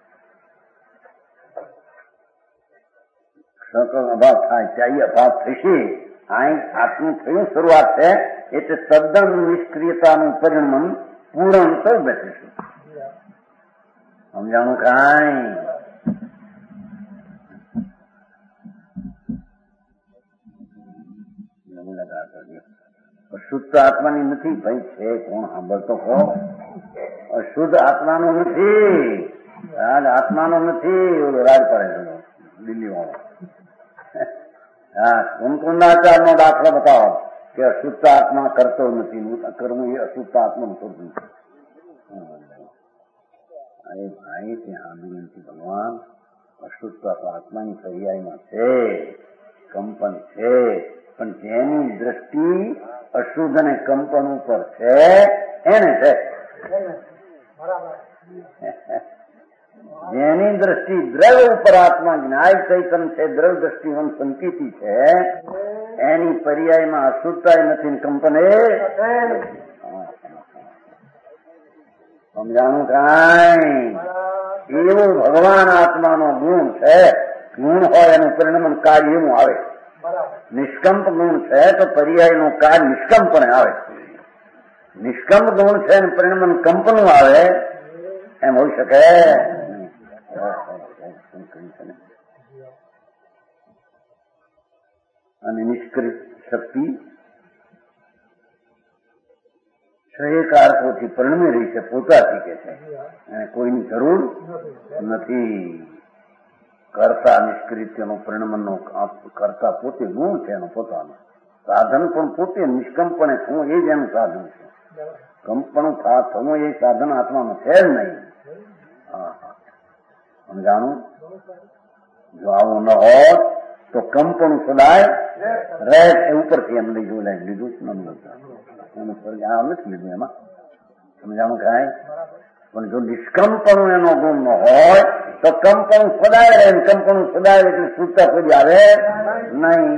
અભાવ થાય ચાહી અભાવ થશે. અહીં આત્મનું થયું શરૂઆત છે એટલે તદ્દન નિષ્ક્રિયતાનું પરિણમન પૂરણ તો બેઠીશું. સમજાણું કાંઈ? અશુદ્ધ આત્માની નથી ભાઈ છે કોણ સાંભળતો કહો? અશુદ્ધ આત્માનો નથી, રાગ આત્માનો નથી. રાગ પડે દિલ્હી વાળો. હા, કુંકુંદાચાર નો દાખલો બતાવો કે અશુદ્ધ આત્મા કરતો નથી, કર્મ એ અશુદ્ધ આત્મા કરતું નથી. અરે ભાઈ ત્યાં વિનંતી ભગવાન અશુદ્ધ આત્માની પર્યાયમાં છે, કંપન છે, પણ જેની દ્રષ્ટિ અશુદ્ધ અને કંપન ઉપર છે એને છે. જેની દ્રષ્ટિ દ્રવ્ય ઉપર આત્મા જ્ઞાય ચૈતન છે, દ્રવ્ય દ્રષ્ટિ સંકિતી છે, એની પર્યાયમાં અશુદ્ધતા નથી ને કંપન એ સમજાણું કાંઈ? એવું ભગવાન આત્માનો ગુણ છે. ગુણ હોય એનું પરિણમન કાર્ય એવું આવે. નિષ્કંપ ગુણ છે તો પર્યાયનું કાર્ય નિષ્કંપને આવે. નિષ્કંપ ગુણ છે ને પરિણામ કંપનું આવે એમ હોઈ શકે. અને નિષ્ક્રિય શક્તિ સહકારકોથી પરિણમી રહી છે, પોતાથી કે છે, અને કોઈની જરૂર નથી. કરતા નિષ્ક્રિયનો પરિણમનો કરતા પોતે ગુણ છે એનો પોતાનો. સાધન પણ પોતે નિષ્કંપણે થવું એ જ એનું સાધન છે. કંપનું થવું એ સાધન આત્મામાં છે જ નહીં. સમજાણું? જો આવું ન હોત તો કંપનું સદાય રહે એ ઉપરથી એમ લીધું લીધું નથી લીધું એમાં. સમજાણું કાંઈ? પણ જો નિષ્કંપનું એનો ગુણ ન હોય તો કંપનું સદાય રહે. કંપનું સદાય એટલે સુતા કોઈ આવે નહીં.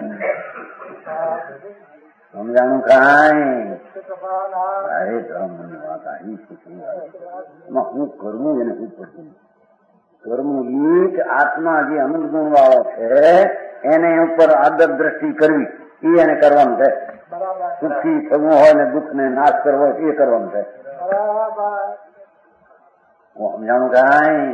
સમજાણું કાંઈ? અરે ધર્મની વાત આવી છે. હું કરવું એને શું કરવું? કર્મનું એક આત્મા જે અનંત ગુણ વાળો છે એને ઉપર આદર દ્રષ્ટિ કરવી એ એને કરવાનું છે. સુખી થવું હોય ને દુઃખ ને નાશ કરવો હોય એ કરવાનું છે. સમજાણું કાંઈ?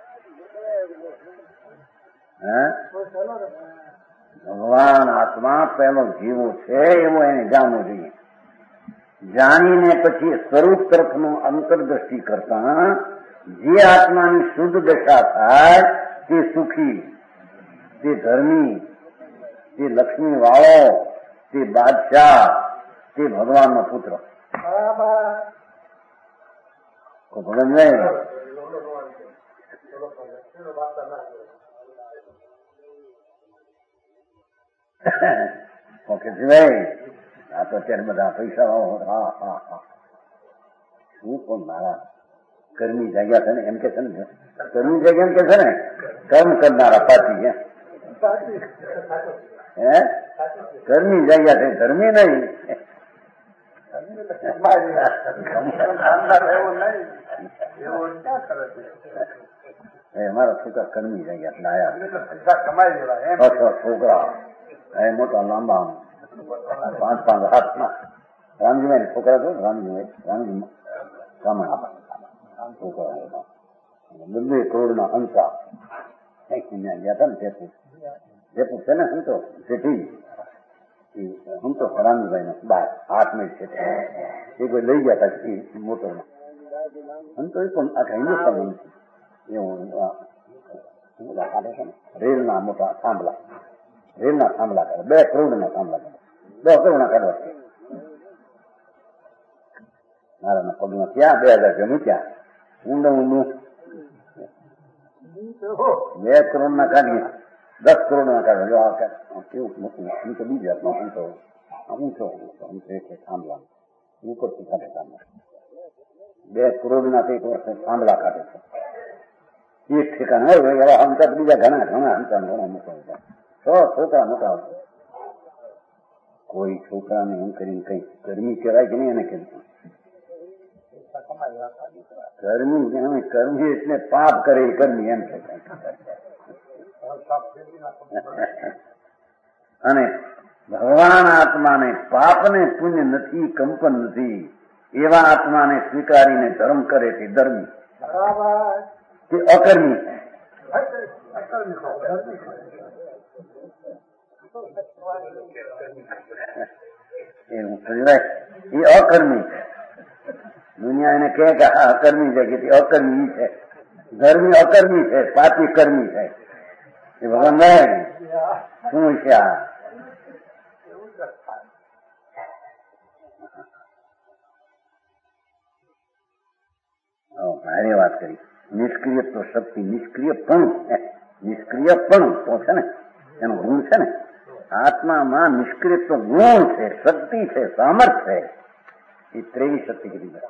ભગવાન આત્મા પહેલો જીવો છે એવો એને જાણવું જોઈએ. જાણીને પછી સ્વરૂપ તરફનું અંતરદ્રષ્ટિ કરતા જે આત્માની શુદ્ધ દશા થાય તે સુખી, તે ધર્મી, તે લક્ષ્મી વાળો, તે બાદશાહ, તે ભગવાનનો પુત્ર. ભગવાન નહીં ઓકે ભાઈ, આ તો અત્યારે બધા પૈસા વાળો. હા હા હા, શું પણ મારા કર્મી જગ્યા છે ને એમ કે છે ને, કર્મી જગ્યા એમ કે છે ને, કર્મ કરનારા પાછી હે કર્મી જગ્યા છે, ધર્મી નહીં. મારા છોકરા કર્મી જગ્યા લાયા છોકરા મોટા લાંબા 5-5 હાથના રામજીભાઈ છોકરા છો. રામજી કામણા છોકરા 2 કરોડના હંસા ત્યાં ગયા હતા ને જયપુર છે ને હંસો શેઠી હંસો રામજીભાઈ નો 8 મિનિટ છે એ કોઈ લઈ ગયા હતા મોટરમાં હંસો. એ પણ આખા હિન્દુસ્તાન એવું કાઢે છે ને રેલના મોટા થાંભલા, રેલના થાંભલા કરે 2 કરોડના થાંભલા કરે, 2 કરોડના કાઢવા છે. મારાના પગમાં ક્યાં 2000 મૂક્યા ઊંડું 2 કરોડના કાઢીએ 10 કરોડના કાઢવા. જો આ કેવું મોટું હું તો બીજા ઊંચો થાંભલા ઉપરથી કાઢે થાંભલા 2 કરોડના તો એક વર્ષે થાંભલા કાઢે છે. એક ઠેકાણ હોય હંસા બીજા ઘણા હંસા ઘણા મોટા 6 છોકરા મોટા. કોઈ છોકરાને એમ કરીને કઈ ગરમી કહેવાય કે નહીં એને કેમ કર્મી એટલે પાપ કરે કર્મી એમ છે. અને ભગવાન આત્માને પાપને પુણ્ય નથી, કંપન નથી, એવા આત્માને સ્વીકારીને ધર્મ કરે તે ધર્મી, તે અકર્મી. એ અકર્મી છે. દુનિયા એને કહે કે આ અકર્મી છે કે અકર્મી છે. ધર્મી અકર્મી છે, પાપી કર્મી છે. એ ભગવાન શું છે આ? ભારે વાત કરી. નિષ્ક્રિય તો શક્તિ, નિષ્ક્રિય પણ તો છે ને એનો ગુણ છે ને. આત્મામાં નિષ્ક્રિય તો ગુણ છે, શક્તિ છે, સામર્થ્ય છે. એ 23 શક્તિ કીધી,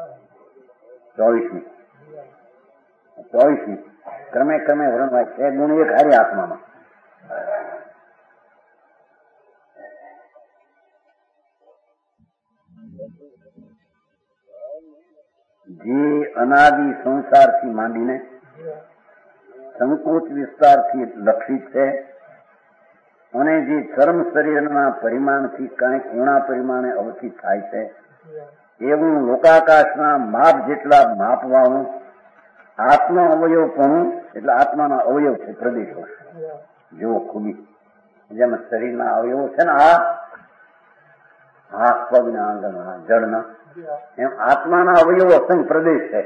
24મી ક્રમે વર્ણવાય છે. ગુણ એક હારી આત્મામાં. જે અનાદિ સંસારથી માંડીને સંકોચ વિસ્તારથી લક્ષિત છે અને જે ચર્મ શરીરના પરિમાણથી કાંઈક ઊણા પરિમાણે અવસ્થિત થાય છે એવું લોકાકાશના માપ જેટલા માપવાનું આત્મ અવયવપણું એટલે આત્માના અવયવ છે પ્રદેશો જેવો ખૂબી જેમાં શરીરના અવયવો છે ને આ હાથ પગના આંગણના જળના એમ આત્માના અવયવો અસંખ્ય પ્રદેશ છે.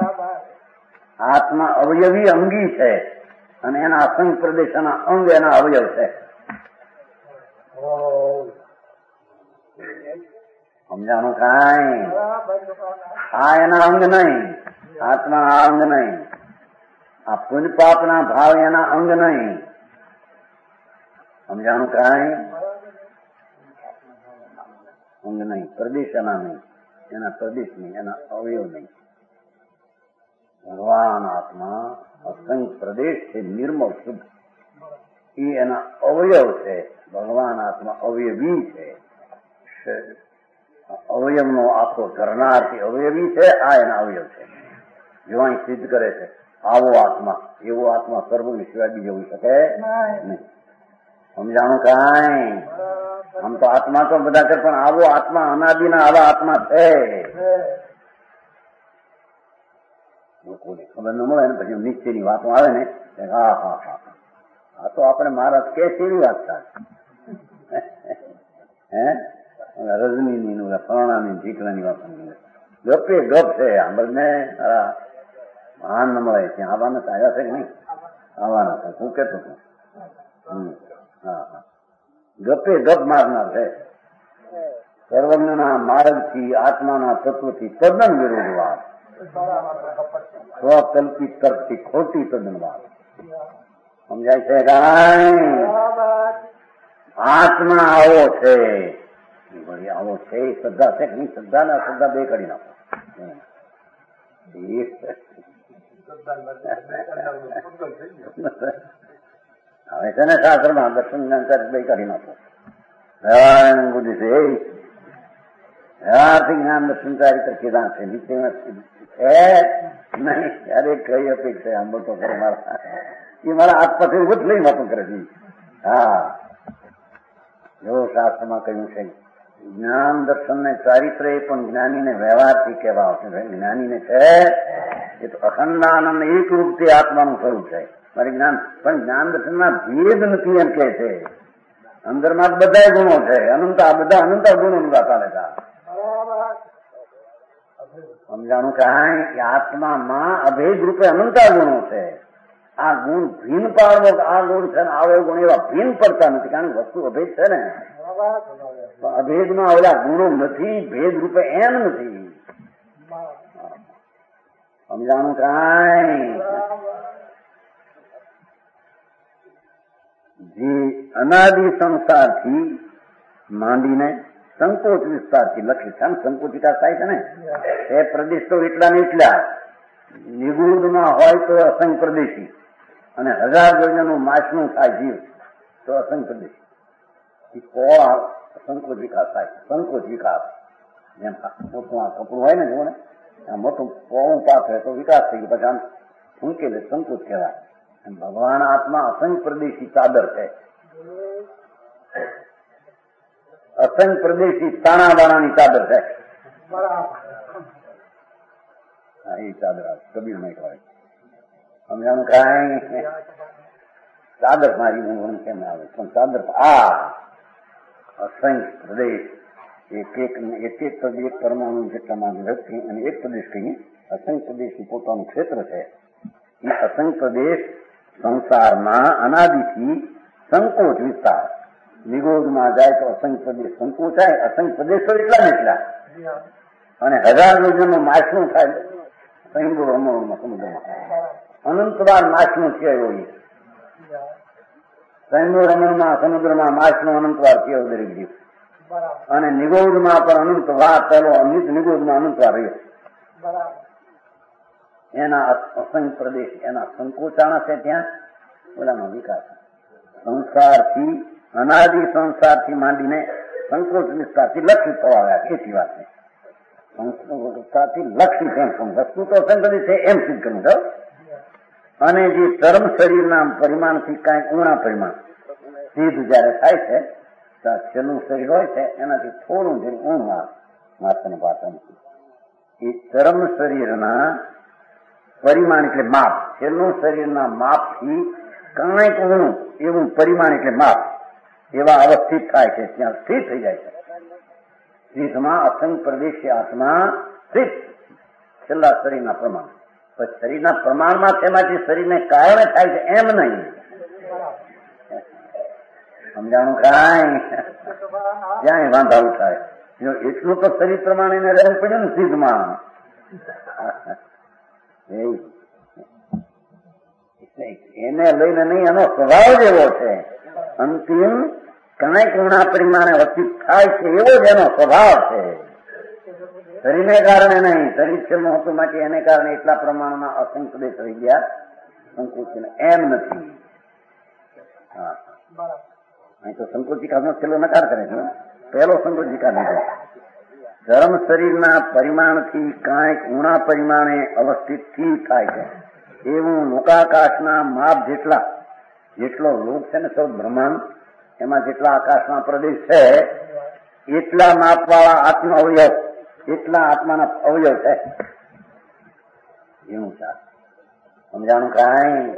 આત્મા અવયવી અંગી છે અને એના અસંખ્ય પ્રદેશના અંગ એના અવયવ છે. સમજાણું કાંઈ? આ એના અંગ નહીં, આત્માના અંગ નહીં. આ પુણ્ય પાપના ભાવ એના અંગ નહીં. સમજાણું કાંઈ? અંગ નહીં, પ્રદેશ એના નહીં, એના પ્રદેશ નહીં, એના અવયવ નહીં. ભગવાન આત્મા અસંખ્ય પ્રદેશ છે, નિર્મળ શુદ્ધ, એ એના અવયવ છે. ભગવાન આત્મા અવયવી છે, અવયવનો આખો ધરનારથી અવયવી છે. આ એના અવયવ છે. જો અહીં સિદ્ધ કરે છે આવો આત્મા, એવો આત્મા સર્વની સિવાય બીજો હોઈ શકે નહીં. સમજાણું કાંઈ? આમ તો આત્મા તો બધા કરે, પણ આવો આત્મા અનાદિના આવા આત્મા છે. લોકોને ખબર ન મળે ને પછી નિશ્ચયની વાતો આવે ને, હા હા હા આ તો આપણે મહારાજ કે એવી વાત થાય. હે રજનીની ફરણાની ઢીકલાની વાત ગપે ગપ છે. આ બધને મહાન ન મળે ત્યાં આવવાના આવ્યા છે કે નહીં? આવવાના છે. હું કેતો છું હા હા ગપે ગપ મારનાર છે. સર્વજ્ઞના માર્ગથી આત્માના તત્વથી તદ્દન વિરોધ વાત, સ્વકલ્પિત તર્કથી ખોટી તદ્દન વાત. સમજાય છે કાંઈ? આત્મા આવો છે, આવો છે. શ્રદ્ધા છે કે નહીં? શ્રદ્ધા ને અશ્રદ્ધા બે કરી નાખો. હવે છે ને શાસ્ત્રમાં દર્શન જ્ઞાન બે કરી નાખો. વ્યવહાર બુદ્ધિ છે, વ્યવહારથી જ્ઞાન દર્શન ચારિત્ર કીધા છે, નીચેમાં છે નહીં. અરે કઈ અપેક્ષા આંબો તો કરે મારા, એ મારા હાથ પાસે ઉભું જ લઈ વાતો કરે છે. હા જો શાસ્ત્રમાં કહ્યું છે જ્ઞાન દર્શન ને ચારિત્ર એ પણ જ્ઞાનીને વ્યવહારથી કહેવા આવશે. જ્ઞાનીને છે એ તો અખંડ આનંદ એક રૂપથી આત્માનું સ્વરૂપ છે. મારે જ્ઞાન પણ જ્ઞાન દર્શનમાં ભેદ નથી એમ કે છે. અંદરમાં બધા ગુણો છે, અનંત બધા અનંત ગુણો ચાલે છે. સમજાણું કાંઈ? કે આત્મામાં અભેદ રૂપે અનંત ગુણો છે. આ ગુણ ભીન પાડવો, આ ગુણ છે ને આવો ગુણ, એવા ભીન પડતા નથી. કારણ કે વસ્તુ અભેદ છે ને, અભેદમાં ઓલા ગુણો નથી, ભેદ રૂપે એમ નથી. સમજાણું કાંઈ? જે અનાદિ સંસારથી માંડીને સંકોચ વિસ્તારથી લખી છે. સંકોચ વિકાસ થાય છે ને, એ પ્રદેશ તો એટલા ને એટલા. નિગુણમાં હોય તો અસંખ્ય પ્રદેશી, અને 1000 ગણનું માછનું થાય જીવ તો અસંખ્ય પ્રદેશી. સંકોચ વિકાસ થાય. સંકોચ વિકાસ જેમ મોટું આ કપડું હોય ને, જો ને આ મોટું પોળું પાક હોય તો વિકાસ થઈ ગયો, પછી આમ ફૂંકેલે સંકોચ કહેવાય. ભગવાન આત્મા અસંખ્ય પ્રદેશી ચાદર છે. અસંખ્ય પ્રદેશી તાણા બાણાની ચાદર છે. હા એ ચાદર કબીર નહીં કહેવાય. સમજાણું કાંઈ? ચાદર મારી ઊંઘ કેમ આવે પણ ચાદર આ અસંખ્ય પ્રદેશ એક પરમાણુ જેટલામાં વ્યક્તિ અને એક પ્રદેશ કહીએ અસંખ્ય પ્રદેશનું પોતાનું ક્ષેત્ર છે. એ અસંખ્ય પ્રદેશ સંસારમાં અનાદિથી સંકોચ વિસ્તાર, નિગોદમાં જાય તો અસંખ્ય પ્રદેશ સંકોચાય. અસંખ્ય પ્રદેશો એટલા ને એટલા, અને 1000 યોજનનો નાશનું થાય સમુદ્રમાં. અનંતવાર નાશનું છે એવું સૈન્યો રમણમાં સમુદ્રમાં માછનું અનંતવાર થયો દરેક દિવસ, અને નિગોદમાં પણ અનંતવાર પેલો નિગોદમાં અનંતવાર રહ્યો. એના અસંખ્ય પ્રદેશ એના સંકોચાણા છે. ત્યાં ઓલાનો વિકાસ સંસારથી અનાદિ સંસારથી માંડીને સંકોચ વિસ્તારથી લક્ષિત થવા આવ્યા. એથી વાત છે. સંસ્કારથી લક્ષિત એમ વસ્તુ તો અસંખ્ય છે એમ સિદ્ધ કર્યું છો. અને જે ચર્મ શરીરના પરિમાણથી કાંઈક ઊણા પરિમાણ સીધ જયારે થાય છે ત્યાં છેલ્લું શરીર હોય છે એનાથી થોડું જેવું ઊણું આવે માથાને પાછળથી. એ ચરમ શરીરના પરિમાણ એટલે માપ, છેલ્લું શરીરના માપથી કાંઈક ઊણું એવું પરિમાણ એટલે માપ એવા અવસ્થિત થાય છે, ત્યાં સ્થિર થઈ જાય છે. સ્થિતમાં અસંગ પ્રદેશી આત્મા સ્થિત છેલ્લા શરીરના પ્રમાણ. પણ શરીરના પ્રમાણમાં તેમાંથી શરીરને કારણે થાય છે એમ નહીં. સમજાણું કાંઈ ક્યાંય વાંધા ઉઠાય. જો એટલું તો શરીર પ્રમાણે રહેવું પડે ને સિદ્ધમાં. એને લઈને નહીં, એનો સ્વભાવ જેવો છે. અંતિમ કાંઈક ઊણા પરિમાણે વ્યતીત થાય છે એવો જ એનો સ્વભાવ છે. શરીરને કારણે નહીં, શરીર છેલ્લું હતું માટે એને કારણે એટલા પ્રમાણમાં અસંકુચિત થઈ ગયા, સંકુચિત એમ નથી. હા, અહીં તો સંકોચિકાનો છેલ્લો નકાર કરે છે, પહેલો સંકોચિકા લીધો. ધર્મ શરીરના પરિમાણથી કાંઈક ઊણા પરિમાણે અવસ્થિત થાય છે એવું લોકાકાશના માપ જેટલો લોક છે ને સૌ બ્રહ્માંડ, એમાં જેટલા આકાશના પ્રદેશ છે એટલા માપવાળા આત્મ અવયવ, એટલા આત્માના અવયવ છે એવું છે. સમજાણું કાંઈ?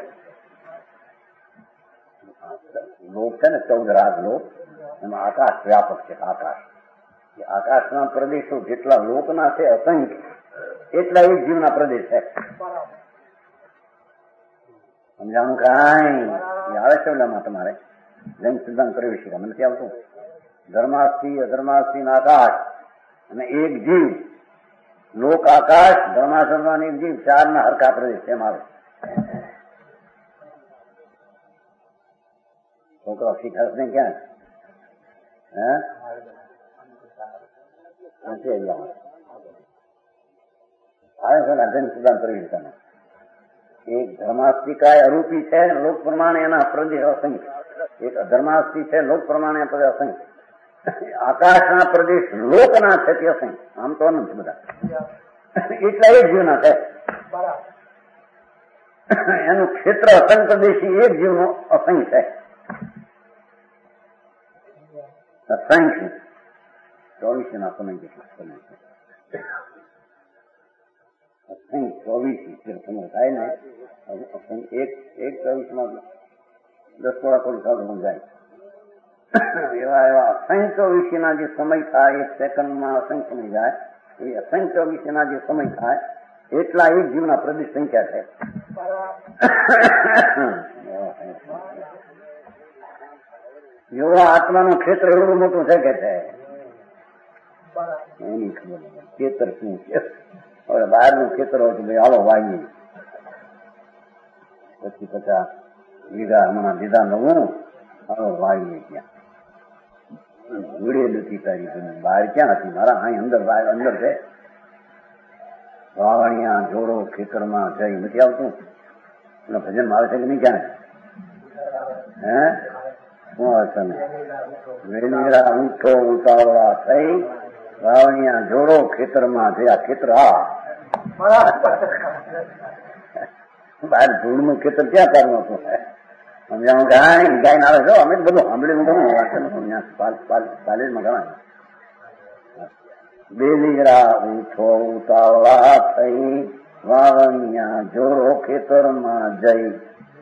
લોક છે ને 14 રાજ લોક, એમાં આકાશ વ્યાપક છે. આકાશના પ્રદેશો જેટલા લોકના છે અસંખ્ય, એટલા એક જીવના પ્રદેશ છે. સમજાણું કાંઈ? એ આવે છે ઓલામાં તમારે જૈન સિદ્ધાંત પ્રવેશિકા નથી આવતું? ધર્માસ્તિ અધર્માસ્તિ આકાશ અને એક જીવ, લોક આકાશ ધર્માસર્માન એક જીવ, 4 ના હરખા પ્રદેશ એમ આવે. છોકરો શીખાડશે ને ક્યાં? આવે છે ને જૈન સિદ્ધાંત પ્રવેશિકામાં. એક ધર્માસ્તિકાય અરૂપી છે, લોક પ્રમાણે એના પ્રદેશ અસંખ્ય. એક અધર્માસ્તિ છે, લોક પ્રમાણે પ્રદેશ અસંખ્ય. આકાશના પ્રદેશ લોકના છે તે અસંખ્ય. આમ તો અનંત બધા, એટલા એક જીવના છે. એનું ક્ષેત્ર અસંખ્ય પ્રદેશી એક જીવનો અસંખ્ય છે. અસંખ્ય 24 ના સમય જેટલો સમય છે. અસંખ્ય 24 સમય થાય ને, એક 24 10 થોડા થોડું સારું જાય. એવા અસંખ્ય વિશેના જે સમય થાય, એક સેકન્ડમાં અસંખ્ય સમય જાય, એ અસંખ્ય વિશેના જે સમય થાય એટલા એક જીવના પ્રદેશ સંખ્યા છે. એવા આત્માનું ક્ષેત્ર એવડું મોટું છે કે છે એની ખબર. ખેતર શું છે? હવે બહારનું ખેતર હોય તો ભાઈ હાલો વાવીએ, પછી 50 વીઘા હમણાં દીધા નવું, હાલો વાવીએ. ત્યાં વિડે નથી તારી જમીન, બહાર ક્યાં હતી મારા? અહીં અંદર છે. વાવણિયા જોડો ખેતરમાં જઈ નથી આવતું? એના ભજન આવે છે કે નહીં? ક્યાં શું આવે તમે? વેલીરા ઊંઠો ઉતાવળા થઈ, વાવણિયા જોડો ખેતરમાં જયા. ખેતર બહાર ધૂળનું ખેતર ક્યાં તારું હતું? સમજાવું કાંઈ? ગાઈને આવે છો? અમે બધું સાંભળેલું ઘણું કોલેજમાં ઘણા. બેલીરા ઊંઠો ઉતાવળા થઈ, વાવણિયા જોડો ખેતરમાં જઈ.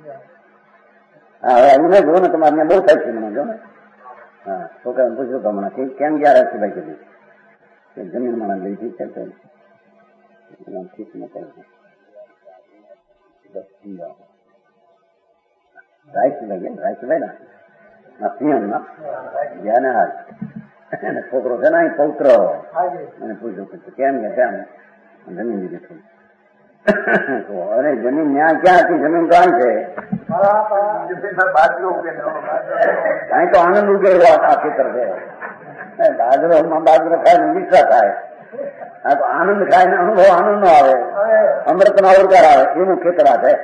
હા, એમને જો ને તમારે બહુ થાય છે મને. જો ને, હા, છોકરાને પૂછ્યું તો હમણાં કેમ ગયા રાખી ભાઈ કીધું કે જમીન મને લઈ જઈ છે છોકરો છે ને પૌત્ર મને પૂછ્યું કેમ ગયા? જમીન લીધી થોડી. અરે જમીન ત્યાં ક્યાં હતી? જમીન તો અહીં છે. અહીં તો આનંદ ઉગે એવો આ ખેતર છે. બાજરો ખાય ને મીઠા થાય. આ તો આનંદ ખાય ને અનુભવ આનંદ નો આવે, અમૃત નો અવતાર આવે એવું ખેતર આ છે.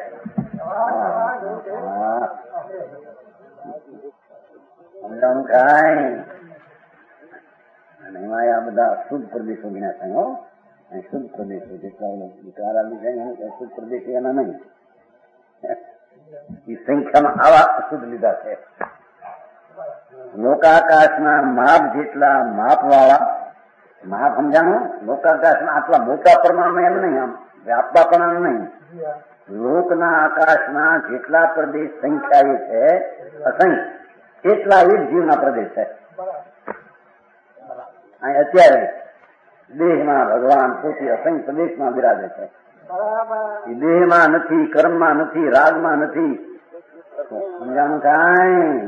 સમજાણું કાંઈ? અને એમાં આ બધા શુદ્ધ પ્રદેશો ગણ્યા થાય. હો, શુદ્ધ પ્રદેશો જેટલા શુદ્ધ પ્રદેશ એના નહીં, એ સંખ્યામાં આવા શુદ્ધ લીધા છે. લોકાકાશના માપ જેટલા માપવાળા, માપ સમજાણું? લોકાકાશના આટલા મોટા પરમાણુ એમ નહીં, આમ વ્યાપવા પરમાણુ નહીં. લોકના આકાશના જેટલા પ્રદેશ સંખ્યા છે અસંખ્ય, એટલા એક જીવના પ્રદેશ છે. અત્યારે દેહમાં ભગવાન પોતે અસંખ્ય પ્રદેશમાં બિરાજે છે. એ દેહમાં નથી, કર્મમાં નથી, રાગમાં નથી. સમજાણું કાંઈ?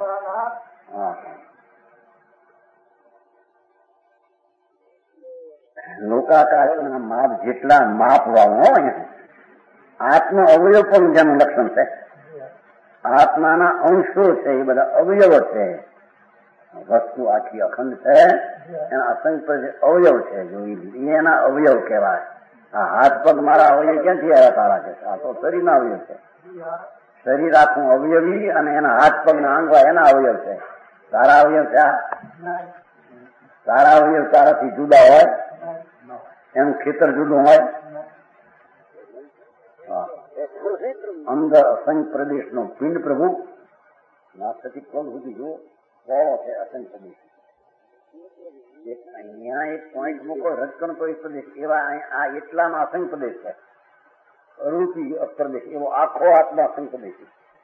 લોકાકાશના માપ જેટલા માપ વાળો આત્મ અવયવ પણ જેનું લક્ષણ છે. આત્માના અંશો છે, એ બધા અવયવો છે. વસ્તુ આખી અખંડ છે, એના અસંખ્ય અવયવ છે. જો એના અવયવ કહેવાય. આ હાથ પગ મારા અવયવ ક્યાંથી આવ્યા તારા છે? આ તો શરીરના અવયવ છે. શરીર આખું અવયવી અને એના હાથ પગના અંગ એના અવયવ છે. તારા અવયવ છે? તારા અવયવ તારાથી જુદા હોય? એનું ખેતર જુદું હોય? અંદર અસંખ્ય પ્રદેશનો પિંડ પ્રભુ નાસ્તિક પગ સુધી જુઓ છે અસંખ્ય પ્રદેશ. અહીંયા એક પોઈન્ટ મૂકો, રજકણ તો એક પ્રદેશ એવા આ એટલામાં અસંખ્ય પ્રદેશ છે. અરૂપી પ્રદેશ એવો આખો આત્મા અસંખ્ય પ્રદેશ.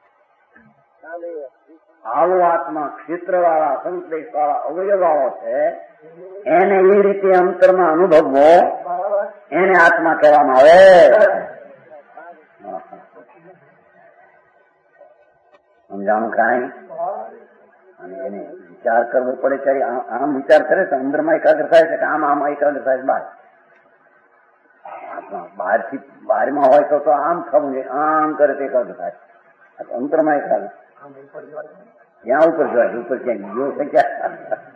આવો આત્મા ક્ષેત્ર વાળા અસંખ્ય પ્રદેશ વાળા અવયવ વાળો છે. એને એ રીતે અંતરમાં અનુભવવો, એને આત્મા કહેવામાં આવે. સમજાણું કાંઈ? અને એને વિચાર કરવો પડે ત્યારે આમ વિચાર કરે તો અંદરમાં એકાગ્ર થાય છે કે આમ એકાગ્ર થાય છે. બહારથી બહારમાં હોય તો આમ થવું જોઈએ, આમ કરે તો એકાગ્ર થાય. અંતરમાં એકાગ્ર ક્યાં ઉપર જોવાય? ઉપર ક્યાં ગયો છે? ક્યાં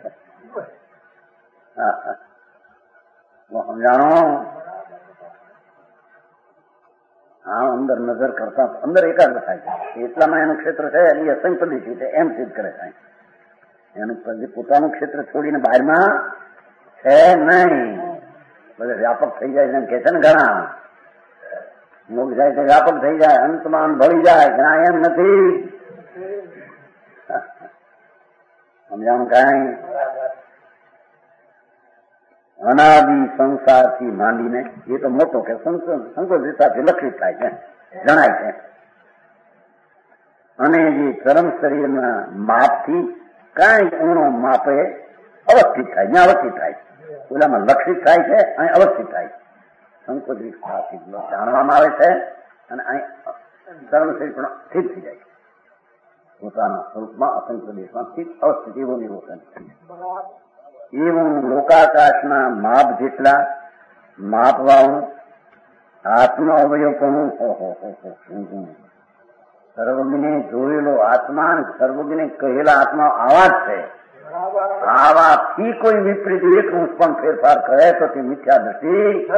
સમજાણો? આમ અંદર નજર કરતા અંદર એકાગ્ર થાય છે. એટલામાં એનું ક્ષેત્ર છે, એની અસંખ્ય પ્રદેશી છે એમ સિદ્ધ કરે છે. એનું પોતાનું ક્ષેત્ર છોડીને બહારમાં છે નહીં. બધા વ્યાપક થઈ જાય છે કે છે ને ઘણા મોગ જાય છે, વ્યાપક થઈ જાય, અંતમાં ભળી જાય. ઘણા એમ નથી. સમજાણું કાંઈ? અનાદિ સંસારથી માંડીને એ તો મોટો કે સંકોચ વિસ્તારથી લક્ષિત થાય છે, જણાય છે. અને જે ચરમ શરીરના માપથી કાંઈ એનો માપે અવસ્થિત થાય, જ્યાં અવસ્થિત થાય. ઓલામાં લક્ષિત થાય છે, અહીં અવસ્થિત થાય છે. સંકોચ વિસ્તારથી જાણવામાં આવે છે અને અહીં ચરમ શરીર પણ સ્થિત થઈ જાય છે. પોતાના સ્વરૂપમાં અસંખ્ય દેશમાં સ્થિત અવસ્થિત એવો નિરોધન એવું લોકાકાશના માપ જેટલા માપવાળું આત્મ અવયવ પણ સર્વજ્ઞને જોયેલો આત્મા, સર્વજ્ઞને કહેલા આત્મા આવા જ છે. આવાથી કોઈ વિપરીત એક અંશ પણ ફેરફાર કરે તો તે મિથ્યા દ્રષ્ટિ.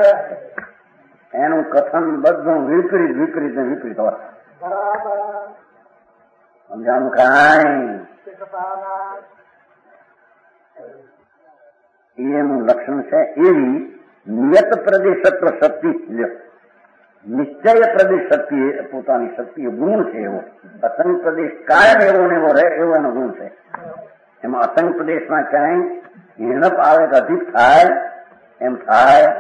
એનું કથન બધું વિપરીત વિપરીત ને વિપરીત હોય. સમજાણું કાંઈ? એનું લક્ષણ છે. એવી નિયત પ્રદેશત્વ શક્તિ, નિશ્ચય પ્રદેશ શક્તિ પોતાની શક્તિ ગુણ છે. એવો અસંખ્ય પ્રદેશ કાયમ એવો ને એવો રહે એવો એનો ગુણ છે. એમાં અસંખ્ય પ્રદેશમાં ક્યાંય હિણપ આવે કે અધિક થાય એમ થાય.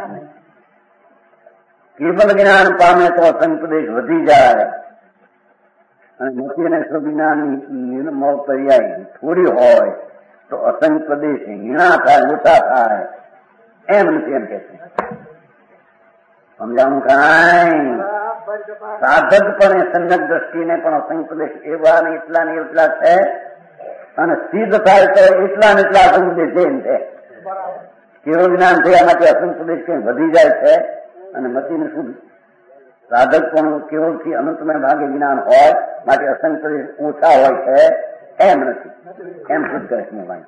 કેવલ જ્ઞાન પામે તો અસંખ્ય પ્રદેશ વધી જાય અને નથી અને સ્વજ્ઞાનની નિર્મળ પર્યાય થોડી હોય તો અસંખ્ય પ્રદેશ હીણા થાય, મોટા થાય. એમ નથી એમ કે છે. સમજાણું કાંઈ? સાધક પણ સંજ્ઞક દ્રષ્ટિને પણ અસંખ્ય પ્રદેશ એવા ને એટલા છે અને સિદ્ધ થાય તો એટલા ને એટલા અસંખ્ય પ્રદેશ એમ છે. કેવું જ્ઞાન થયા માટે અસંખ્ય પ્રદેશ કઈ વધી જાય છે અને મતીને શુદ્ધ સાધક પણ કેવળથી અનંતમય ભાગે જ્ઞાન હોય માટે અસંખ્ય પ્રદેશ ઓછા હોય છે એમ નથી. એમ શુદ્ધ કરે છે ભાઈ.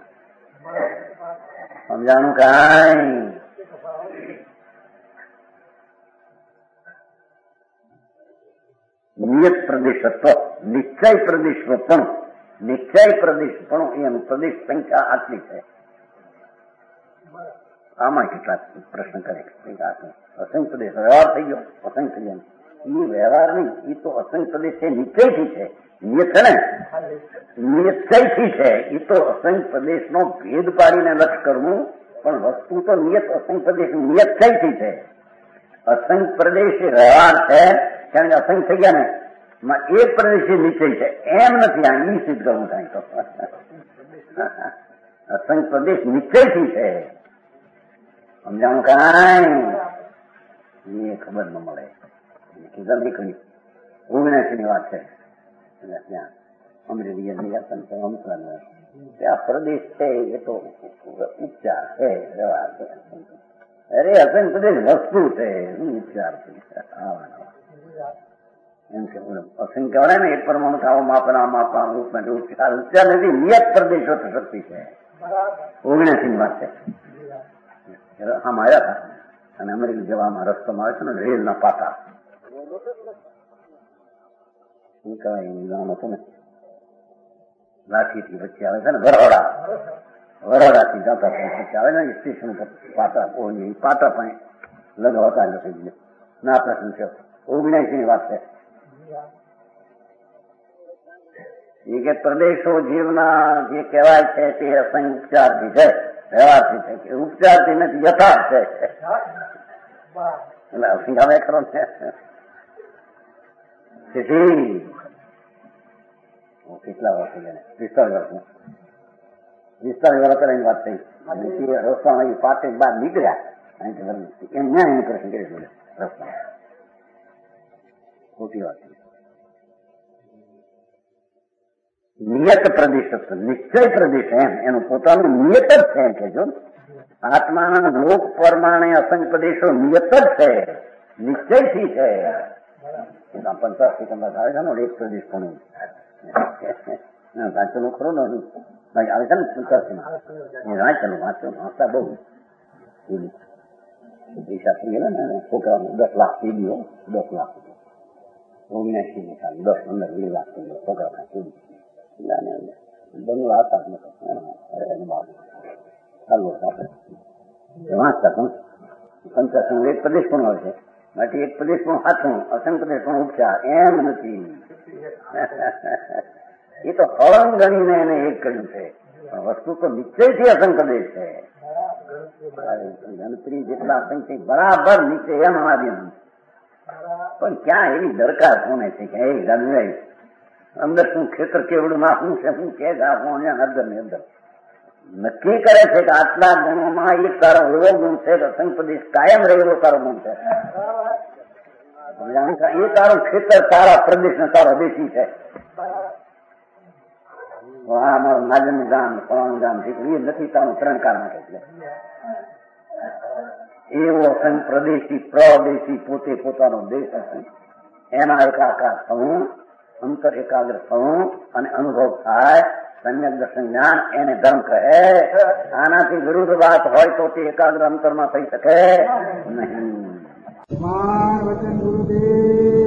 સમજાણું કાંઈ? નિયત પ્રદેશત્વ, નિશ્ચય પ્રદેશત્વ પણ, નિશ્ચય પ્રદેશ પણ એનું પ્રદેશ સંખ્યા આટલી છે. આમાં કેટલાક પ્રશ્ન કરે અસંખ્ય પ્રદેશ વ્યવહાર થઈ ગયો, અસંખ્ય એ વ્યવહાર નહીં, એ તો અસંખ્ય પ્રદેશ છે, નિશ્ચયથી છે. નિયત છે ને, નિયતથી છે. એ તો અસંખ્ય પ્રદેશનો ભેદ પાડીને લક્ષ કરવું, પણ વસ્તુ તો નિયત અસંખ્ય પ્રદેશ નિયતથી છે. અસંખ્ય પ્રદેશ વ્યવહાર છે, કારણ કે અસંખ્ય થઈ ગયા ને એક પ્રદેશ નિશ્ચય છે એમ નથી. આ ઈ સિદ્ધ કરવું થાય તો અસંખ્ય પ્રદેશ નિશ્ચયથી છે. સમજાણું કાંઈ એ ખબર ન મળે. કીધા નહીં કરી 79 વાત છે. ત્યાં અમરેલી આ પ્રદેશ છે એ તો ઉપચાર છે, વ્યવહાર છે. અરે અસંખ્ય પ્રદેશ વસ્તુ છે, ઉપચાર છે. એમ છે અસંખ્ય કહેવાય ને એક પરમાણુ ખાવા માપના માપા રૂપ માટે ઉપચાર નથી. નિયત પ્રદેશો તો શક્તિ છે. 79 વાત છે. આમ આવ્યા હતા અને અમરેલી જવામાં રસ્તામાં આવે છે ને રેલના પાટા શું કહેવાય નામ હતું ને, લાઠીથી વચ્ચે આવે છે ને વરોડાથી જતા પછી આવે ને સ્ટેશન પર પાટા પાટા પણ લગાવતા નથી. ના પ્રશ્ન છે 79 વાત છે. એ કે પ્રદેશો જીવના જે કહેવાય છે તે અસંખ્ય ઉપચારથી છે, વ્યવહારથી છે, કે ઉપચારથી નથી, યથાર્થ છે. એટલે અસંખ્ય ખરો છે. કેટલા વર્ષ થઈ ગયા? 45 વર્ષ એની વાત થઈ. રસ્તામાં પાટે બહાર નીકળ્યા એમ ન્યાય એનું પ્રશ્ન કરી રસ્તા ખોટી વાત. નિયત પ્રદેશ હતો, નિશ્ચય પ્રદેશ એમ એનું પોતાનું નિયત જ છે. એમ કેજો આત્માના લોક પ્રમાણે અસંખ્ય પ્રદેશો નિયત જ છે, નિશ્ચયથી છે. 50 સેકન્ડ આવે છે ને એક પ્રદેશ પણ વાંચેલું ખરું ને આવે છે ને 50 વાંચેલું વાંચતા બહુ પૈસા થઈ ગયેલા ને છોકરાઓને 10 લાખ થઈ ગયો. 10 લાખ 79 10 15 20 લાખ થઈ ગયો છોકરા બંગલા હતા વાંચતા પણ 50 એક પ્રદેશ પણ આવે છે. માટે એક પ્રદેશ પણ હાથું, અસંખ્ય પ્રદેશ પણ ઉપચાર એમ નથી. એ તો ફળંગ ગણીને એને એક કર્યું છે. વસ્તુ તો નિશ્ચયથી અસંખ્ય પ્રદેશ છે. ગણતરી જેટલા અસંખ્ય બરાબર નીચે એમ આદિ. પણ ક્યાં એવી દરકાર કોને છે કે એ ગણવાય અંદર શું ક્ષેત્ર કેવડું નાખવું છે, શું કે અંદર ને અંદર નક્કી કરે છે કે આટલા ગુણોમાં એક તારો એવો ગુણ છે કે અસંખ્ય પ્રદેશ કાયમ રહેલો તારો ગુણ છે. એ તારું ક્ષેત્ર તારા પ્રદેશ ને તારો દેશી છે. અમારું નાજન ગામ ફળાનું ગામ છે એ નથી તારું 3 કાર માટે છે. એવો અસંખ્ય પ્રદેશી પ્રદેશી પોતે પોતાનો દેશ હશે. એના એકાકાર થવું, અંતર એકાગ્ર થવું અને અનુભવ થાય, સમ્યક દર્શન જ્ઞાન એને ધર્મ કહે. આનાથી વિરુદ્ધ વાત હોય તો તે એકાગ્ર અંતરમાં થઈ શકે નહીં. વચન ગુરુદેવ